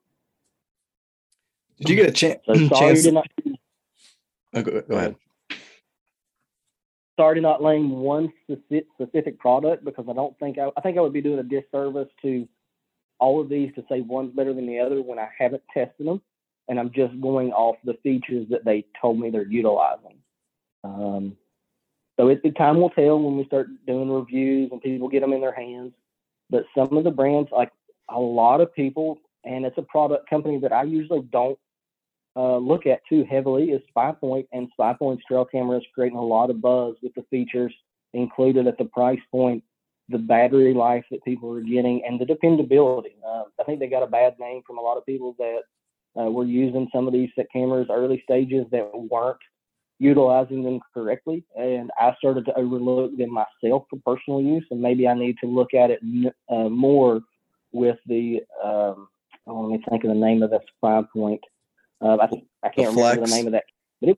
Did you get a chance? So Go ahead. Sorry to not name one specific product, because I think I would be doing a disservice to all of these to say one's better than the other when I haven't tested them, and I'm just going off the features that they told me they're utilizing. So the time will tell when we start doing reviews and people get them in their hands. But some of the brands, like a lot of people, and it's a product company that I usually don't look at too heavily, is SpyPoint, and SpyPoint's trail camera is creating a lot of buzz with the features included at the price point, the battery life that people are getting, and the dependability. I think they got a bad name from a lot of people that were using some of these cameras early stages that weren't utilizing them correctly, and I started to overlook them myself for personal use, and maybe I need to look at it more with the let me think of the name of that SpyPoint. I can't remember the name of that, but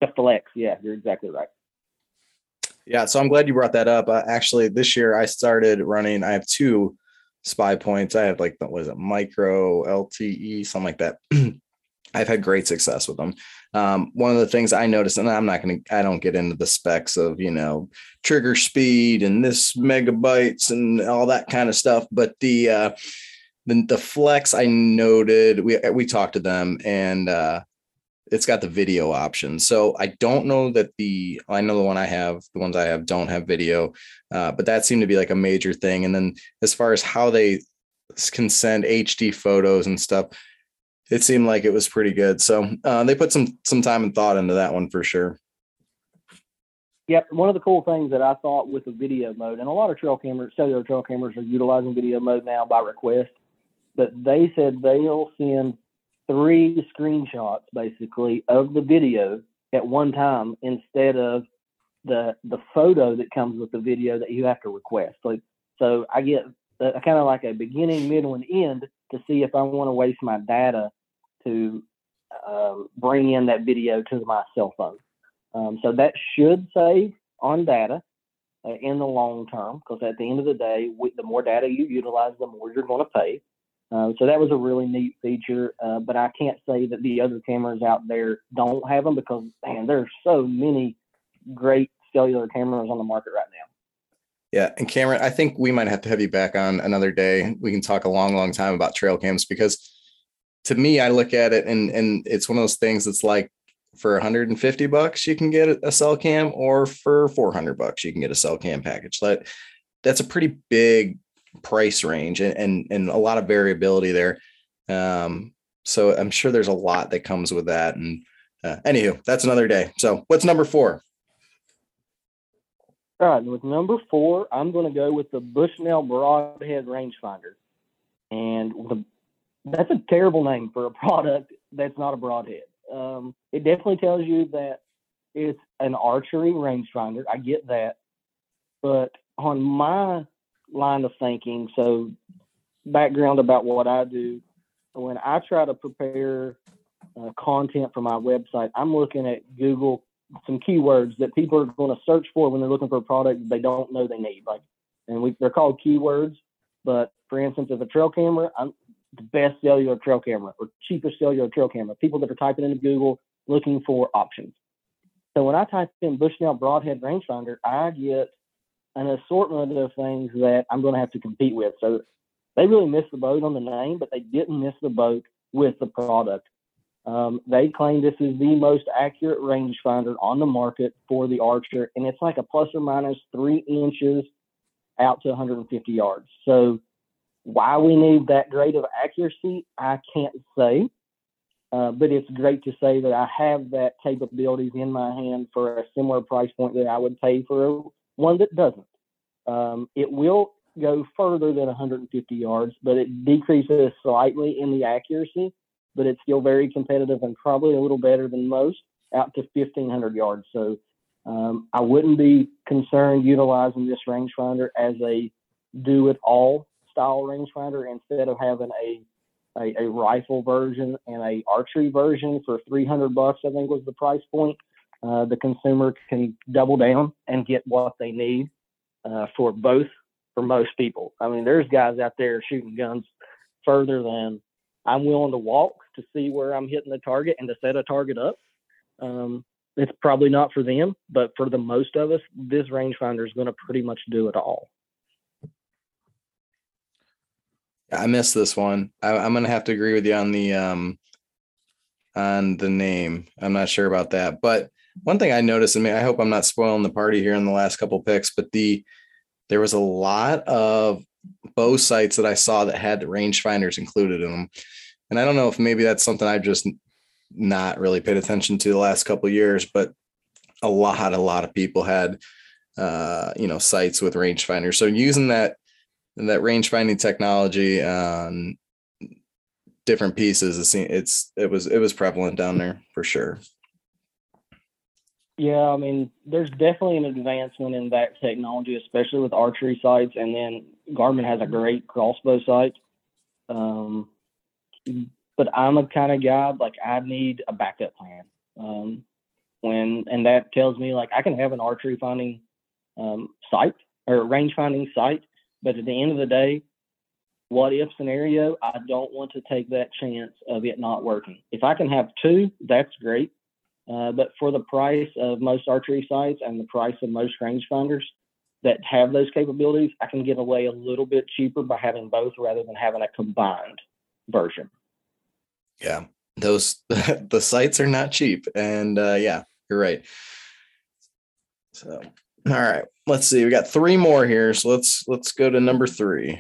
The Flex. Yeah, you're exactly right. Yeah, so I'm glad you brought that up. Actually, this year I started running. I have 2 SPY points. I have like, what is it, micro, LTE, something like that. I've had great success with them. One of the things I noticed, and I don't get into the specs of, trigger speed and this megabytes and all that kind of stuff, but the Flex, I noted, we talked to them, and it's got the video option. So I don't know that I know the ones I have don't have video, but that seemed to be like a major thing. And then as far as how they can send HD photos and stuff, it seemed like it was pretty good. So they put some time and thought into that one for sure. Yep. One of the cool things that I thought with the video mode, and a lot of cellular trail cameras are utilizing video mode now by request, but they said they'll send 3 screenshots basically of the video at one time instead of the photo that comes with the video that you have to request. So I get kind of like a beginning, middle, and end to see if I want to waste my data to bring in that video to my cell phone. So that should save on data in the long term, because at the end of the day, the more data you utilize, the more you're going to pay. So that was a really neat feature, but I can't say that the other cameras out there don't have them, because, man, there's so many great cellular cameras on the market right now. Yeah. And Cameron, I think we might have to have you back on another day. We can talk a long, long time about trail cams, because to me, I look at it and it's one of those things that's like, for $150, you can get a cell cam, or for $400, you can get a cell cam package. That's a pretty big price range and a lot of variability there. So I'm sure there's a lot that comes with that. And anywho, that's another day. So what's number 4? All right, with number 4, I'm going to go with the Bushnell Broadhead Rangefinder. And that's a terrible name for a product that's not a broadhead. It definitely tells you that it's an archery rangefinder. I get that. But on my line of thinking, so background about what I do, when I try to prepare content for my website, I'm looking at Google, some keywords that people are going to search for when they're looking for a product they don't know they need. They're called keywords. But for instance, as a trail camera, I'm the best cellular trail camera or cheapest cellular trail camera. People that are typing into Google looking for options. So when I type in Bushnell Broadhead Rangefinder, I get an assortment of things that I'm going to have to compete with. So they really missed the boat on the name, but they didn't miss the boat with the product. They claim this is the most accurate rangefinder on the market for the archer, and it's like a plus or minus 3 inches out to 150 yards. So why we need that great of accuracy, I can't say, but it's great to say that I have that capabilities in my hand for a similar price point that I would pay for one that doesn't. It will go further than 150 yards, but it decreases slightly in the accuracy, but it's still very competitive and probably a little better than most, out to 1,500 yards. So I wouldn't be concerned utilizing this rangefinder as a do-it-all style rangefinder instead of having a rifle version and a archery version for $300, I think was the price point. The consumer can double down and get what they need for most people. I mean, there's guys out there shooting guns further than I'm willing to walk to see where I'm hitting the target and to set a target up. It's probably not for them, but for the most of us, this rangefinder is going to pretty much do it all. I missed this one. I'm going to have to agree with you on the name. I'm not sure about that, but one thing I noticed, I hope I'm not spoiling the party here in the last couple picks, but there was a lot of bow sights that I saw that had the rangefinders included in them. And I don't know if maybe that's something I've just not really paid attention to the last couple of years, but a lot of people had, sights with rangefinders. So using that range finding technology on different pieces, it was prevalent down there for sure. Yeah, I mean, there's definitely an advancement in that technology, especially with archery sights. And then Garmin has a great crossbow sight. But I'm a kind of guy, I need a backup plan. And that tells me like I can have an archery finding site or range finding site, but at the end of the day, what if scenario, I don't want to take that chance of it not working. If I can have two, that's great. But for the price of most archery sites and the price of most rangefinders that have those capabilities, I can get away a little bit cheaper by having both rather than having a combined version. Yeah, those the sites are not cheap, and yeah, you're right. So, all right, let's see. We got three more here, so let's go to number 3.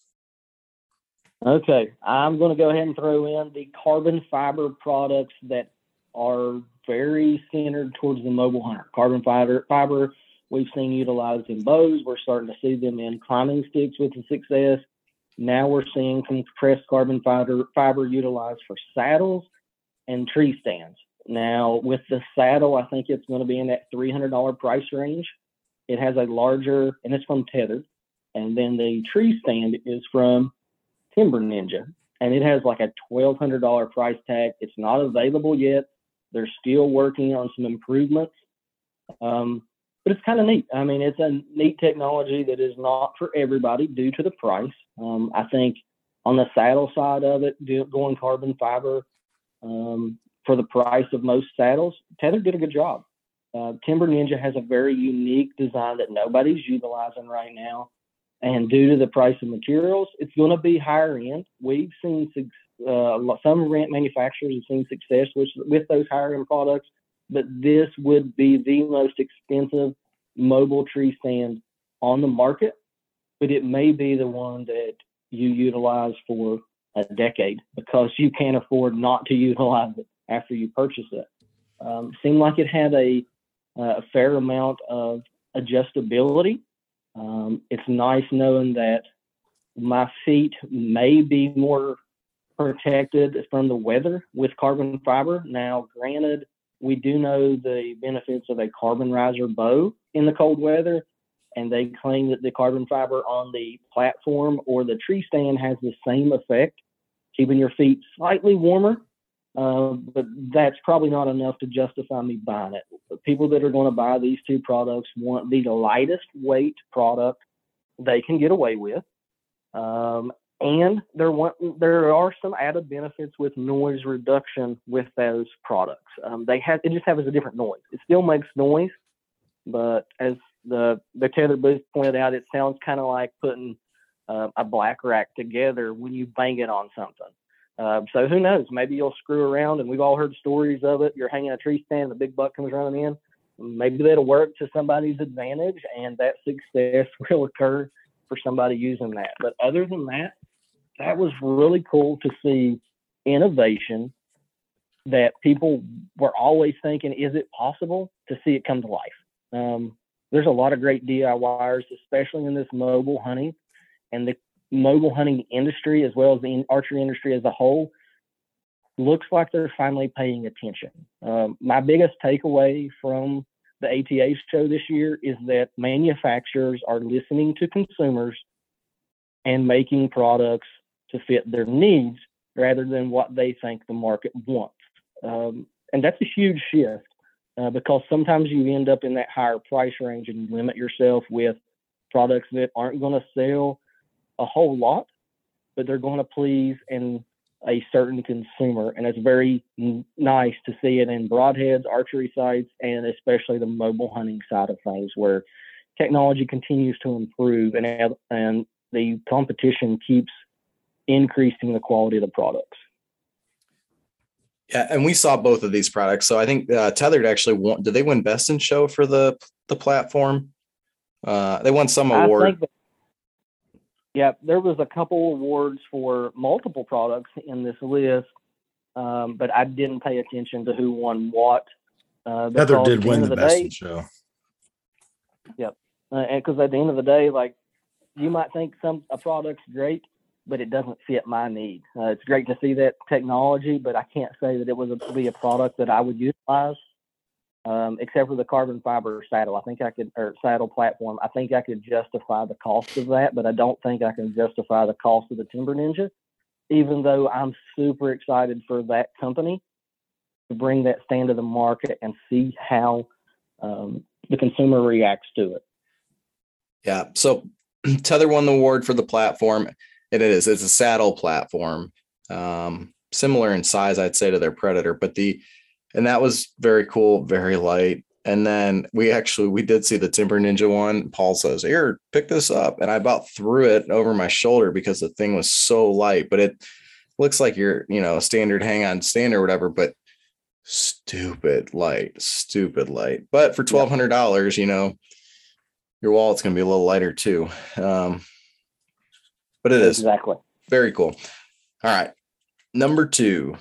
Okay, I'm going to go ahead and throw in the carbon fiber products that are very centered towards the mobile hunter. Carbon fiber we've seen utilized in bows. We're starting to see them in climbing sticks with the success. Now we're seeing compressed carbon fiber utilized for saddles and tree stands. Now with the saddle, I think it's going to be in that $300 price range. It has a larger, and it's from Tethered. And then the tree stand is from Timber Ninja, and it has like a $1,200 price tag. It's not available yet. They're still working on some improvements, but it's kind of neat. I mean, it's a neat technology that is not for everybody due to the price. I think on the saddle side of it, going carbon fiber for the price of most saddles, Tethered did a good job. Timber Ninja has a very unique design that nobody's utilizing right now. And due to the price of materials, it's going to be higher end. We've seen some manufacturers have seen success with those higher end products, but this would be the most expensive mobile tree stand on the market. But it may be the one that you utilize for a decade because you can't afford not to utilize it after you purchase it. Seemed like it had a fair amount of adjustability. It's nice knowing that my feet may be more protected from the weather with carbon fiber. Now, granted, we do know the benefits of a carbon riser bow in the cold weather, and they claim that the carbon fiber on the platform or the tree stand has the same effect, keeping your feet slightly warmer. But that's probably not enough to justify me buying it. The people that are going to buy these two products want the lightest weight product they can get away with. And there are some added benefits with noise reduction with those products. It just has a different noise. It still makes noise, but as the Tether booth pointed out, it sounds kind of like putting a black rack together when you bang it on something. So who knows? Maybe you'll screw around, and we've all heard stories of it. You're hanging a tree stand, the big buck comes running in. Maybe that'll work to somebody's advantage, and that success will occur for somebody using that. But other than that, that was really cool to see innovation that people were always thinking, is it possible, to see it come to life. There's a lot of great DIYers, especially in this mobile hunting, and the mobile hunting industry, as well as the archery industry as a whole, looks like they're finally paying attention. My biggest takeaway from the ATA show this year is that manufacturers are listening to consumers and making products to fit their needs rather than what they think the market wants. And that's a huge shift because sometimes you end up in that higher price range and you limit yourself with products that aren't going to sell a whole lot, but they're going to please a certain consumer. And it's very nice to see it in broadheads, archery sites, and especially the mobile hunting side of things, where technology continues to improve and the competition keeps increasing the quality of the products. Yeah, and we saw both of these products. So I think Tethered actually won. Did they win Best in Show for the platform? They won some award. Yeah, there was a couple awards for multiple products in this list, but I didn't pay attention to who won what. Tethered did win the Best in Show. Yep, and because at the end of the day, like, you might think a product's great, but it doesn't fit my need. It's great to see that technology, but I can't say that it would be a product that I would utilize, except for the carbon fiber saddle. Or saddle platform. I think I could justify the cost of that, but I don't think I can justify the cost of the Timber Ninja, even though I'm super excited for that company. to bring that stand to the market and see how the consumer reacts to it. Yeah. So Tether won the award for the platform. It's a saddle platform, similar in size, I'd say, to their Predator, and that was very cool, very light. And then we did see the Timber Ninja one. Paul says, "Here, pick this up." And I about threw it over my shoulder because the thing was so light, but it looks like your, a standard hang on stand or whatever, but stupid light. But for $1,200, your wallet's going to be a little lighter too. But it is exactly very cool. All right. Number 2.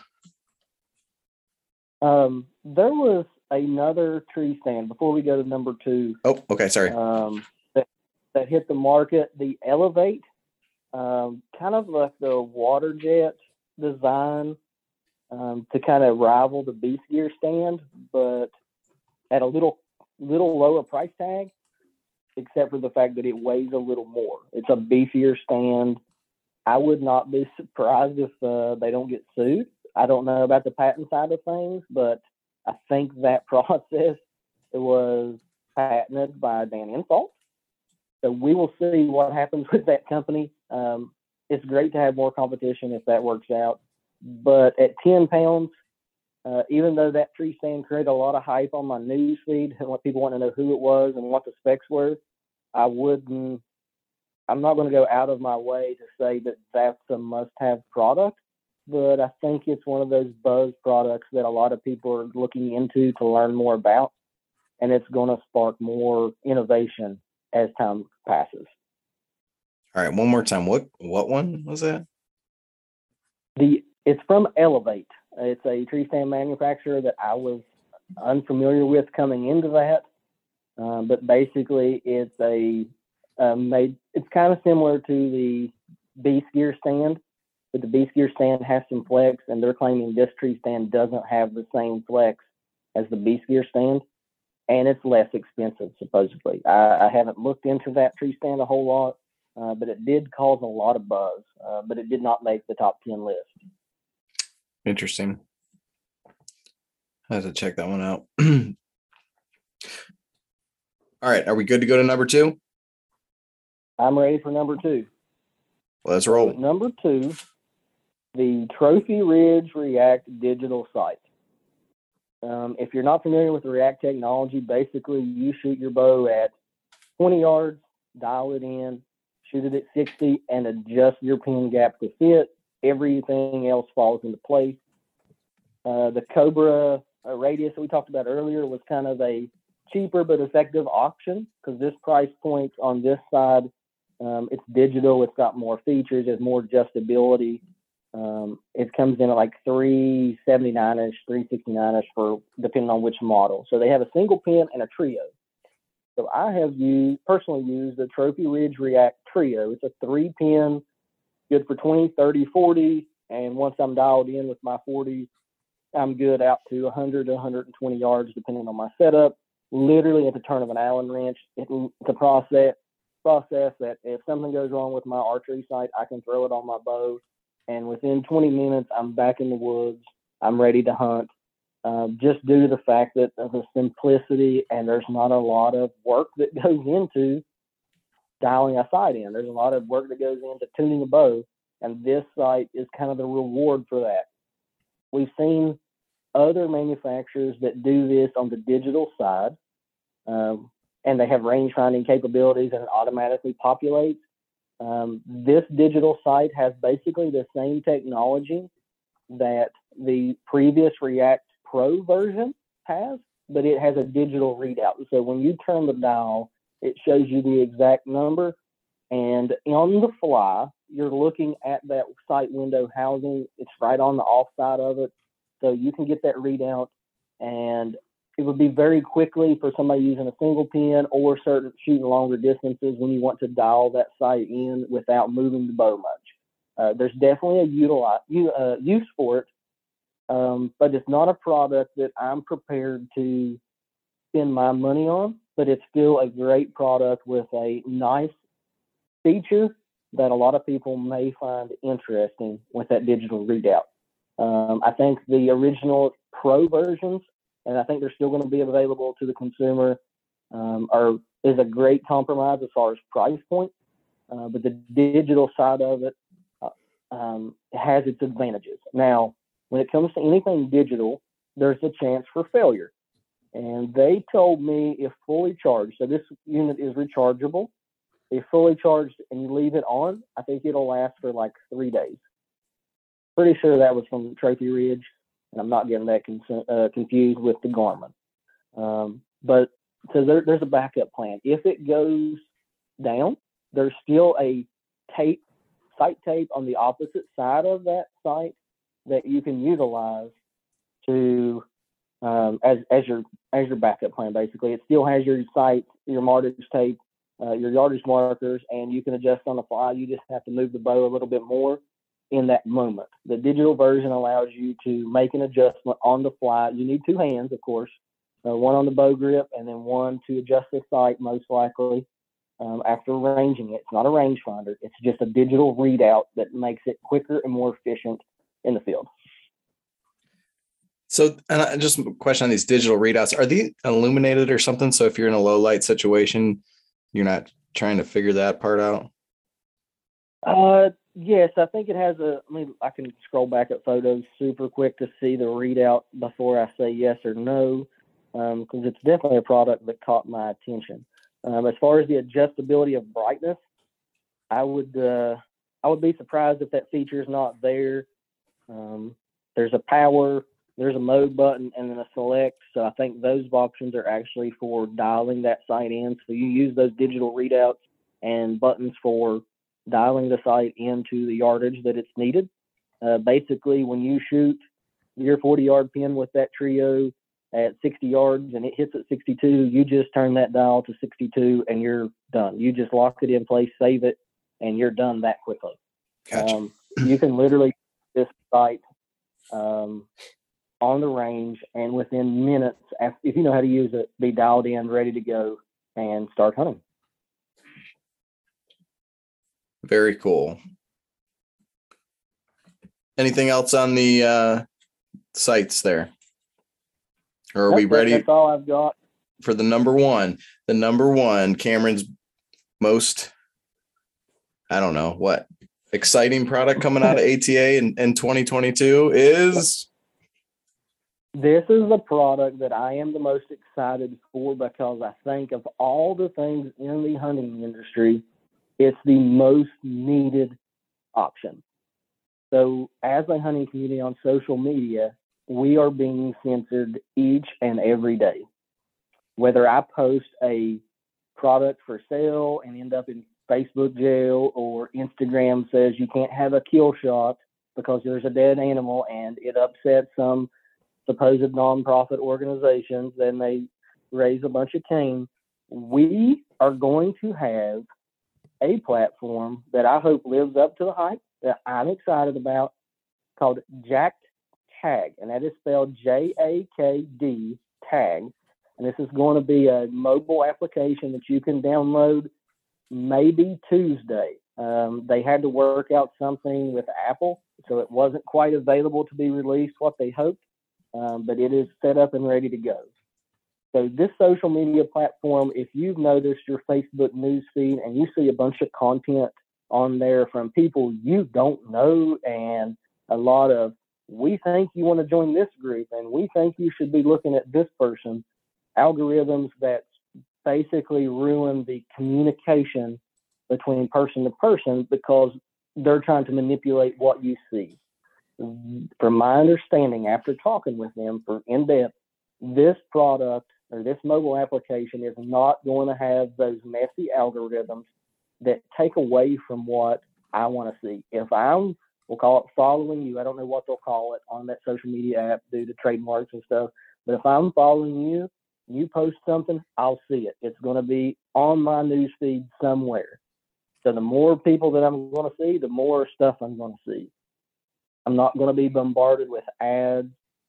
There was another tree stand before we go to number 2. Oh, okay. Sorry. That hit the market, the Elevate, kind of like the water jet design, to kind of rival the Beast Gear stand, but at a little lower price tag, except for the fact that it weighs a little more. It's a beefier stand. I would not be surprised if they don't get sued. I don't know about the patent side of things, but I think that process was patented by Dan Infalt. So we will see what happens with that company. It's great to have more competition if that works out. But at 10 pounds, even though that tree stand created a lot of hype on my news feed and what people want to know who it was and what the specs were, I'm not going to go out of my way to say that that's a must-have product, but I think it's one of those buzz products that a lot of people are looking into to learn more about, and it's going to spark more innovation as time passes. All right, one more time. What one was that? It's from Elevate. It's a tree stand manufacturer that I was unfamiliar with coming into that, but basically it's it's kind of similar to the Beast Gear stand, but the Beast Gear stand has some flex, and they're claiming this tree stand doesn't have the same flex as the Beast Gear stand, and it's less expensive, supposedly. I haven't looked into that tree stand a whole lot, but it did cause a lot of buzz, but it did not make the top 10 list. Interesting. I have to check that one out. All right, are we good to go to number 2? I'm ready for number 2. Let's roll. Number 2, the Trophy Ridge React digital sight. If you're not familiar with the React technology, basically you shoot your bow at 20 yards, dial it in, shoot it at 60, and adjust your pin gap to fit. Everything else falls into place. The Cobra Radius that we talked about earlier was kind of a cheaper but effective option, because this price point on this side, it's digital, it's got more features, there's more adjustability. It comes in at like $379-ish, $369-ish for depending on which model. So they have a single pin and a trio. So I have personally used the Trophy Ridge React Trio. It's a 3-pin, good for 20, 30, 40, and once I'm dialed in with my 40, I'm good out to 100 to 120 yards depending on my setup. Literally at the turn of an Allen wrench. It's a process that if something goes wrong with my archery sight, I can throw it on my bow, and within 20 minutes, I'm back in the woods. I'm ready to hunt, just due to the fact that of the simplicity, and there's not a lot of work that goes into dialing a sight in. There's a lot of work that goes into tuning a bow, and this sight is kind of the reward for that. We've seen other manufacturers that do this on the digital side, and they have range finding capabilities, and it automatically populates. This digital sight has basically the same technology that the previous React Pro version has, but it has a digital readout. So when you turn the dial, it shows you the exact number, and on the fly, you're looking at that sight window housing. It's right on the off side of it, so you can get that readout, and it would be very quickly for somebody using a single pin or shooting longer distances when you want to dial that sight in without moving the bow much. There's definitely a use for it, but it's not a product that I'm prepared to spend my money on, but it's still a great product with a nice feature that a lot of people may find interesting with that digital readout. I think the original Pro versions, and I think they're still going to be available to the consumer, is a great compromise as far as price point. But the digital side of it has its advantages. Now, when it comes to anything digital, there's a chance for failure. And they told me if fully charged, so this unit is rechargeable. If fully charged and you leave it on, I think it'll last for like 3 days. Pretty sure that was from Trophy Ridge, and I'm not getting that confused with the Garmin. But so there's a backup plan. If it goes down, there's still a site tape on the opposite side of that site that you can utilize to as your backup plan. Basically, it still has your site, your yardage tape, your yardage markers, and you can adjust on the fly. You just have to move the bow a little bit more in that moment. The digital version allows you to make an adjustment on the fly. You need 2 hands, of course, one on the bow grip and then one to adjust the sight, most likely, after ranging it. It's not a rangefinder. It's just a digital readout that makes it quicker and more efficient in the field. So, and just a question on these digital readouts, are these illuminated or something? So if you're in a low light situation, you're not trying to figure that part out? Yes, I think it has I can scroll back at photos super quick to see the readout before I say yes or no, because it's definitely a product that caught my attention. As far as the adjustability of brightness, I would be surprised if that feature is not there. There's a power, there's a mode button, and then a select. So I think those options are actually for dialing that sight in. So you use those digital readouts and buttons for dialing the sight into the yardage that it's needed. Basically, when you shoot your 40-yard pin with that trio at 60 yards and it hits at 62, you just turn that dial to 62 and you're done. You just lock it in place, save it, and you're done that quickly. Gotcha. You can literally this sight on the range, and within minutes, if you know how to use it, be dialed in, ready to go, and start hunting. Very cool. Anything else on the sites there? Or are we ready? That's all I've got for the number one. The number one, Cameron's most, I don't know what, exciting product coming out of ATA in 2022 is? This is the product that I am the most excited for, because I think of all the things in the hunting industry, it's the most needed option. So as a hunting community on social media, we are being censored each and every day. Whether I post a product for sale and end up in Facebook jail, or Instagram says you can't have a kill shot because there's a dead animal and it upsets some supposed nonprofit organizations, then they raise a bunch of cane. We are going to have a platform that I hope lives up to the hype that I'm excited about, called Jacked Tag, and that is spelled JAKD Tag. And this is going to be a mobile application that you can download maybe Tuesday. They had to work out something with Apple, so it wasn't quite available to be released what they hoped, but it is set up and ready to go. So this social media platform, if you've noticed your Facebook news feed and you see a bunch of content on there from people you don't know, and a lot of, we think you want to join this group and we think you should be looking at this person, algorithms that basically ruin the communication between person to person because they're trying to manipulate what you see. From my understanding, after talking with them for in-depth, this product or this mobile application is not going to have those messy algorithms that take away from what I want to see. If we'll call it following you, I don't know what they'll call it on that social media app due to trademarks and stuff, but if I'm following you, you post something, I'll see it. It's going to be on my news feed somewhere. So the more people that I'm going to see, the more stuff I'm going to see. I'm not going to be bombarded with ads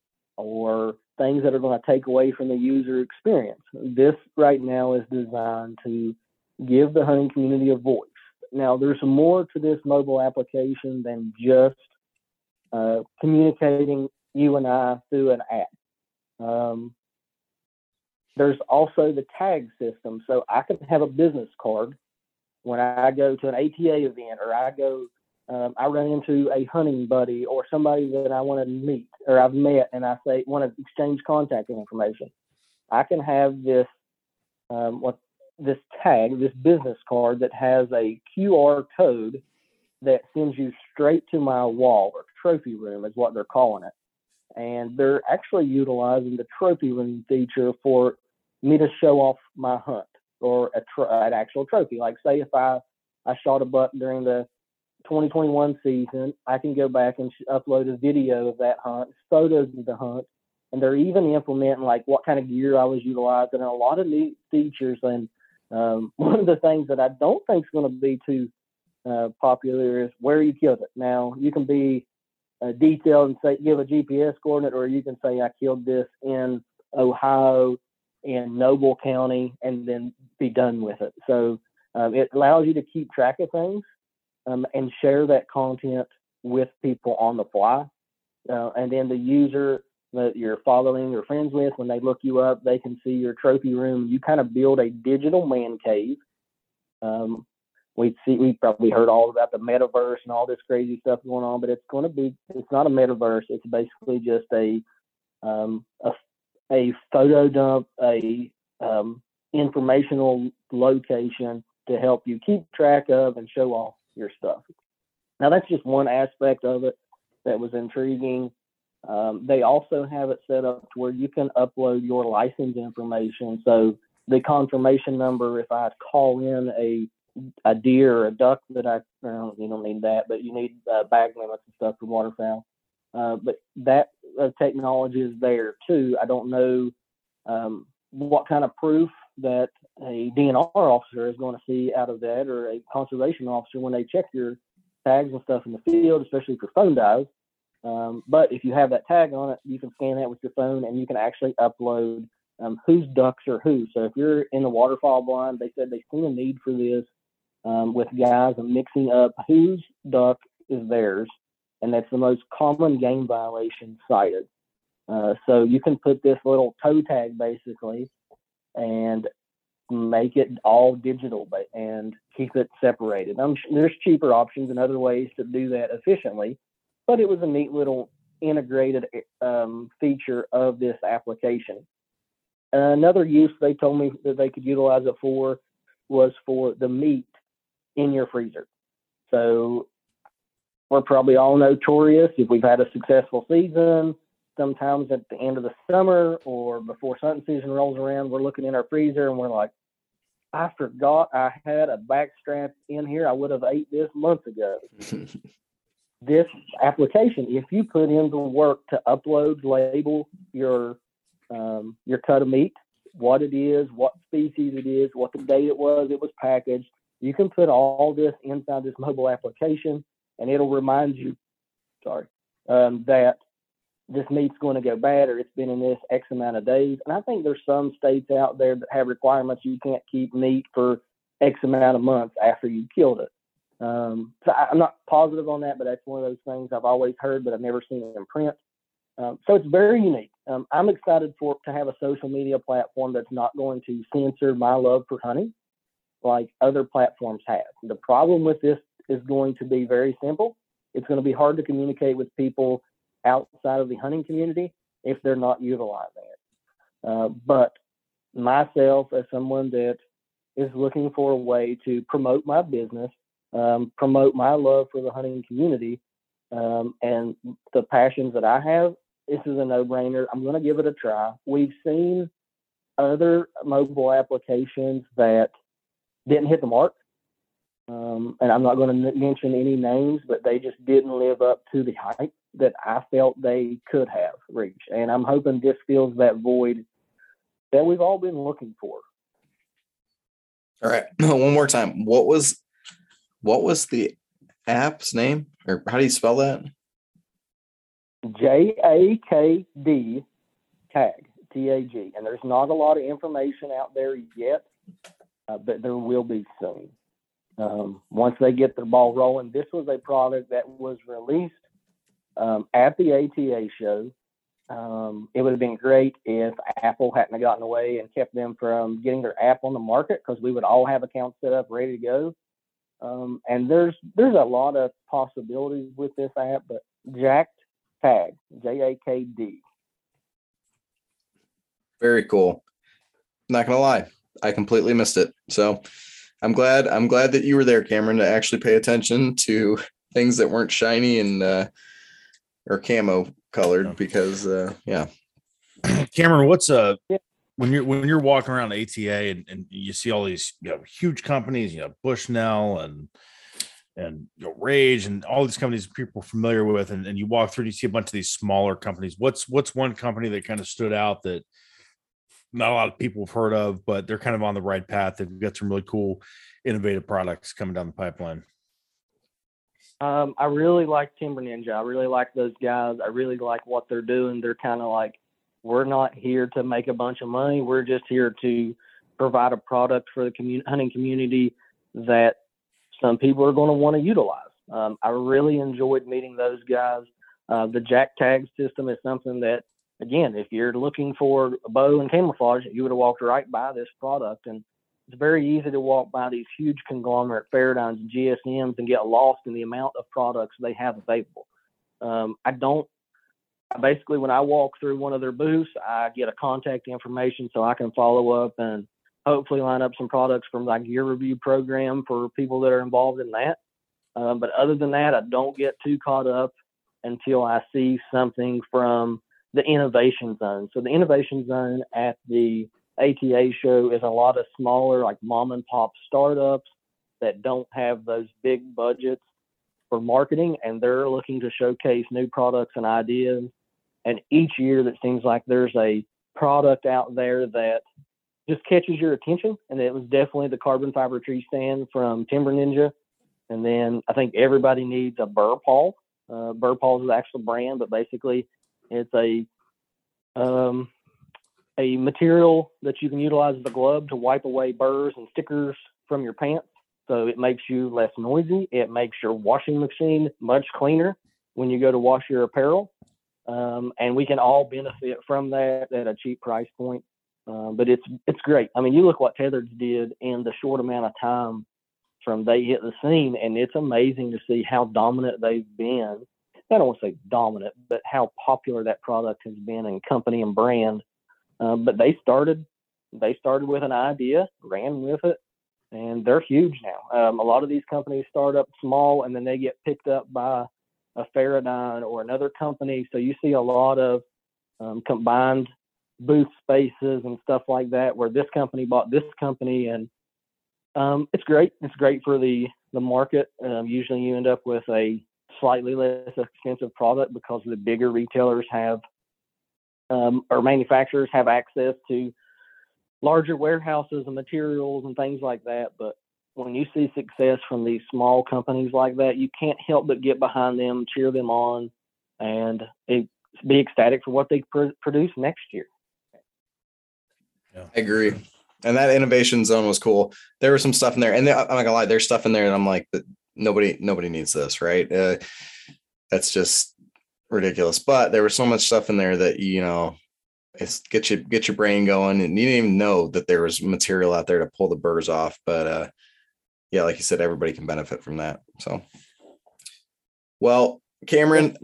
or things that are going to take away from the user experience. This right now is designed to give the hunting community a voice. Now, there's more to this mobile application than just communicating you and I through an app. There's also the tag system. So I can have a business card when I go to an ATA event, or I run into a hunting buddy or somebody that I want to meet or I've met, and I say, want to exchange contact information. I can have this this tag, this business card that has a QR code that sends you straight to my wall, or trophy room is what they're calling it. And they're actually utilizing the trophy room feature for me to show off my hunt, or an actual trophy. Like, say if I shot a buck during the 2021 season, I can go back and upload a video of that hunt, photos of the hunt, and they're even implementing like what kind of gear I was utilizing, and a lot of new features. And one of the things that I don't think is going to be too popular is where you killed it. Now, you can be detailed and say, give a GPS coordinate, or you can say I killed this in Ohio, in Noble County, and then be done with it. So it allows you to keep track of things and share that content with people on the fly. And then the user that you're following or friends with, when they look you up, they can see your trophy room. You kind of build a digital man cave. We probably heard all about the metaverse and all this crazy stuff going on, but it's not a metaverse. It's basically just a photo dump, a informational location to help you keep track of and show off your stuff. Now, that's just one aspect of it that was intriguing. They also have it set up to where you can upload your license information. So the confirmation number, if I call in a deer or a duck that you don't need that, but you need bag limits and stuff for waterfowl. But that technology is there too. I don't know what kind of proof that a DNR officer is going to see out of that, or a conservation officer when they check your tags and stuff in the field, especially for phone dives. But if you have that tag on it, you can scan that with your phone, and you can actually upload whose ducks are who. So if you're in the waterfowl blind, they said they've seen a need for this with guys and mixing up whose duck is theirs, and that's the most common game violation cited. So you can put this little toe tag basically and make it all digital and keep it separated. There's cheaper options and other ways to do that efficiently, but it was a neat little integrated feature of this application. Another use they told me that they could utilize it for was for the meat in your freezer. So we're probably all notorious, if we've had a successful season, sometimes at the end of the summer or before hunting season rolls around, we're looking in our freezer and we're like, I forgot I had a backstrap in here. I would have ate this months ago. This application, if you put in the work to upload, label your cut of meat, what it is, what species it is, what the date it was packaged, you can put all this inside this mobile application, and it'll remind you, that this meat's going to go bad, or it's been in this X amount of days. And I think there's some states out there that have requirements you can't keep meat for X amount of months after you killed it. So I'm not positive on that, but that's one of those things I've always heard, but I've never seen it in print. So it's very unique. I'm excited to have a social media platform that's not going to censor my love for hunting like other platforms have. The problem with this is going to be very simple. It's going to be hard to communicate with people outside of the hunting community if they're not utilizing it. But myself, as someone that is looking for a way to promote my business, promote my love for the hunting community, and the passions that I have, this is a no-brainer. I'm going to give it a try. We've seen other mobile applications that didn't hit the mark. And I'm not going to mention any names, but they just didn't live up to the hype that I felt they could have reached. And I'm hoping this fills that void that we've all been looking for. All right. One more time. What was the app's name, or how do you spell that? JAKD tag, TAG. And there's not a lot of information out there yet, but there will be soon. Once they get their ball rolling. This was a product that was released at the ATA show. It would have been great if Apple hadn't gotten away and kept them from getting their app on the market, because we would all have accounts set up, ready to go. And there's a lot of possibilities with this app, but Jacked Tag, JAKD. Very cool. Not gonna lie, I completely missed it. So I'm glad that you were there, Cameron, to actually pay attention to things that weren't shiny and or camo colored, because Cameron, what's when you're walking around ATA and you see all these huge companies, Bushnell and Rage and all these companies people are familiar with, and you walk through and you see a bunch of these smaller companies. What's one company that kind of stood out that not a lot of people have heard of, but they're kind of on the right path? They've got some really cool, innovative products coming down the pipeline. I really like Timber Ninja. I really like those guys. I really like what they're doing. They're kind of like, we're not here to make a bunch of money. We're just here to provide a product for the hunting community that some people are going to want to utilize. I really enjoyed meeting those guys. The Jacked Tag system is something that, again, if you're looking for a bow and camouflage, you would have walked right by this product. And it's very easy to walk by these huge conglomerate Paradigms and GSMs and get lost in the amount of products they have available. Basically, when I walk through one of their booths, I get a contact information so I can follow up and hopefully line up some products from my gear review program for people that are involved in that. But other than that, I don't get too caught up until I see something from the Innovation Zone. So the Innovation Zone at the ATA show is a lot of smaller, like mom and pop startups that don't have those big budgets for marketing, and they're looking to showcase new products and ideas. And each year that seems like there's a product out there that just catches your attention. And it was definitely the carbon fiber tree stand from Timber Ninja. And then I think everybody needs a burr paw. Burr paw is the actual brand, but basically it's a material that you can utilize as a glove to wipe away burrs and stickers from your pants. So it makes you less noisy. It makes your washing machine much cleaner when you go to wash your apparel. And we can all benefit from that at a cheap price point. But it's great. I mean, you look what Tethered did in the short amount of time from they hit the scene, and it's amazing to see how dominant they've been. I don't want to say dominant, but how popular that product has been in company and brand. But they started with an idea, ran with it, and they're huge now. A lot of these companies start up small and then they get picked up by a Faradyne or another company. So you see a lot of combined booth spaces and stuff like that, where this company bought this company, and it's great. It's great for the market. Usually you end up with a slightly less expensive product because the bigger retailers have or manufacturers have access to larger warehouses and materials and things like that. But when you see success from these small companies like that, you can't help but get behind them, cheer them on, and be ecstatic for what they produce next year. Yeah. I agree. And that Innovation Zone was cool. There was some stuff in there, and I'm not gonna lie, there's stuff in there, and I'm like, nobody needs this, right? That's just ridiculous. But there was so much stuff in there that it's get your brain going, and you didn't even know that there was material out there to pull the burrs off. But yeah, like you said, everybody can benefit from that. So, well, Cameron,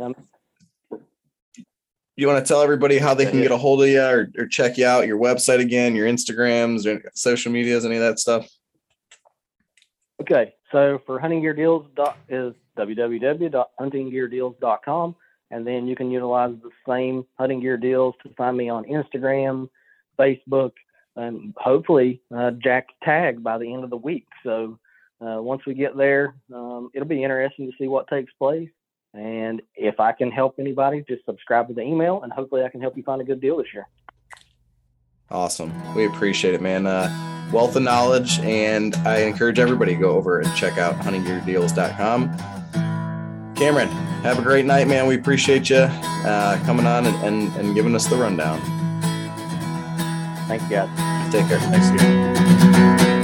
you want to tell everybody how they can get a hold of you or check you out, your website again, your Instagrams, or social medias, any of that stuff? Okay, so for Hunting Gear Deals is www.huntinggeardeals.com, and then you can utilize the same Hunting Gear Deals to find me on Instagram, Facebook, and hopefully Jacked Tag by the end of the week. So once we get there, it'll be interesting to see what takes place. And if I can help anybody, just subscribe to the email, and hopefully I can help you find a good deal this year. Awesome. We appreciate it, man. Wealth of knowledge, and I encourage everybody to go over and check out huntinggeardeals.com. Cameron, have a great night, man. We appreciate you coming on and giving us the rundown. Thanks, guys. Take care. Thanks, again.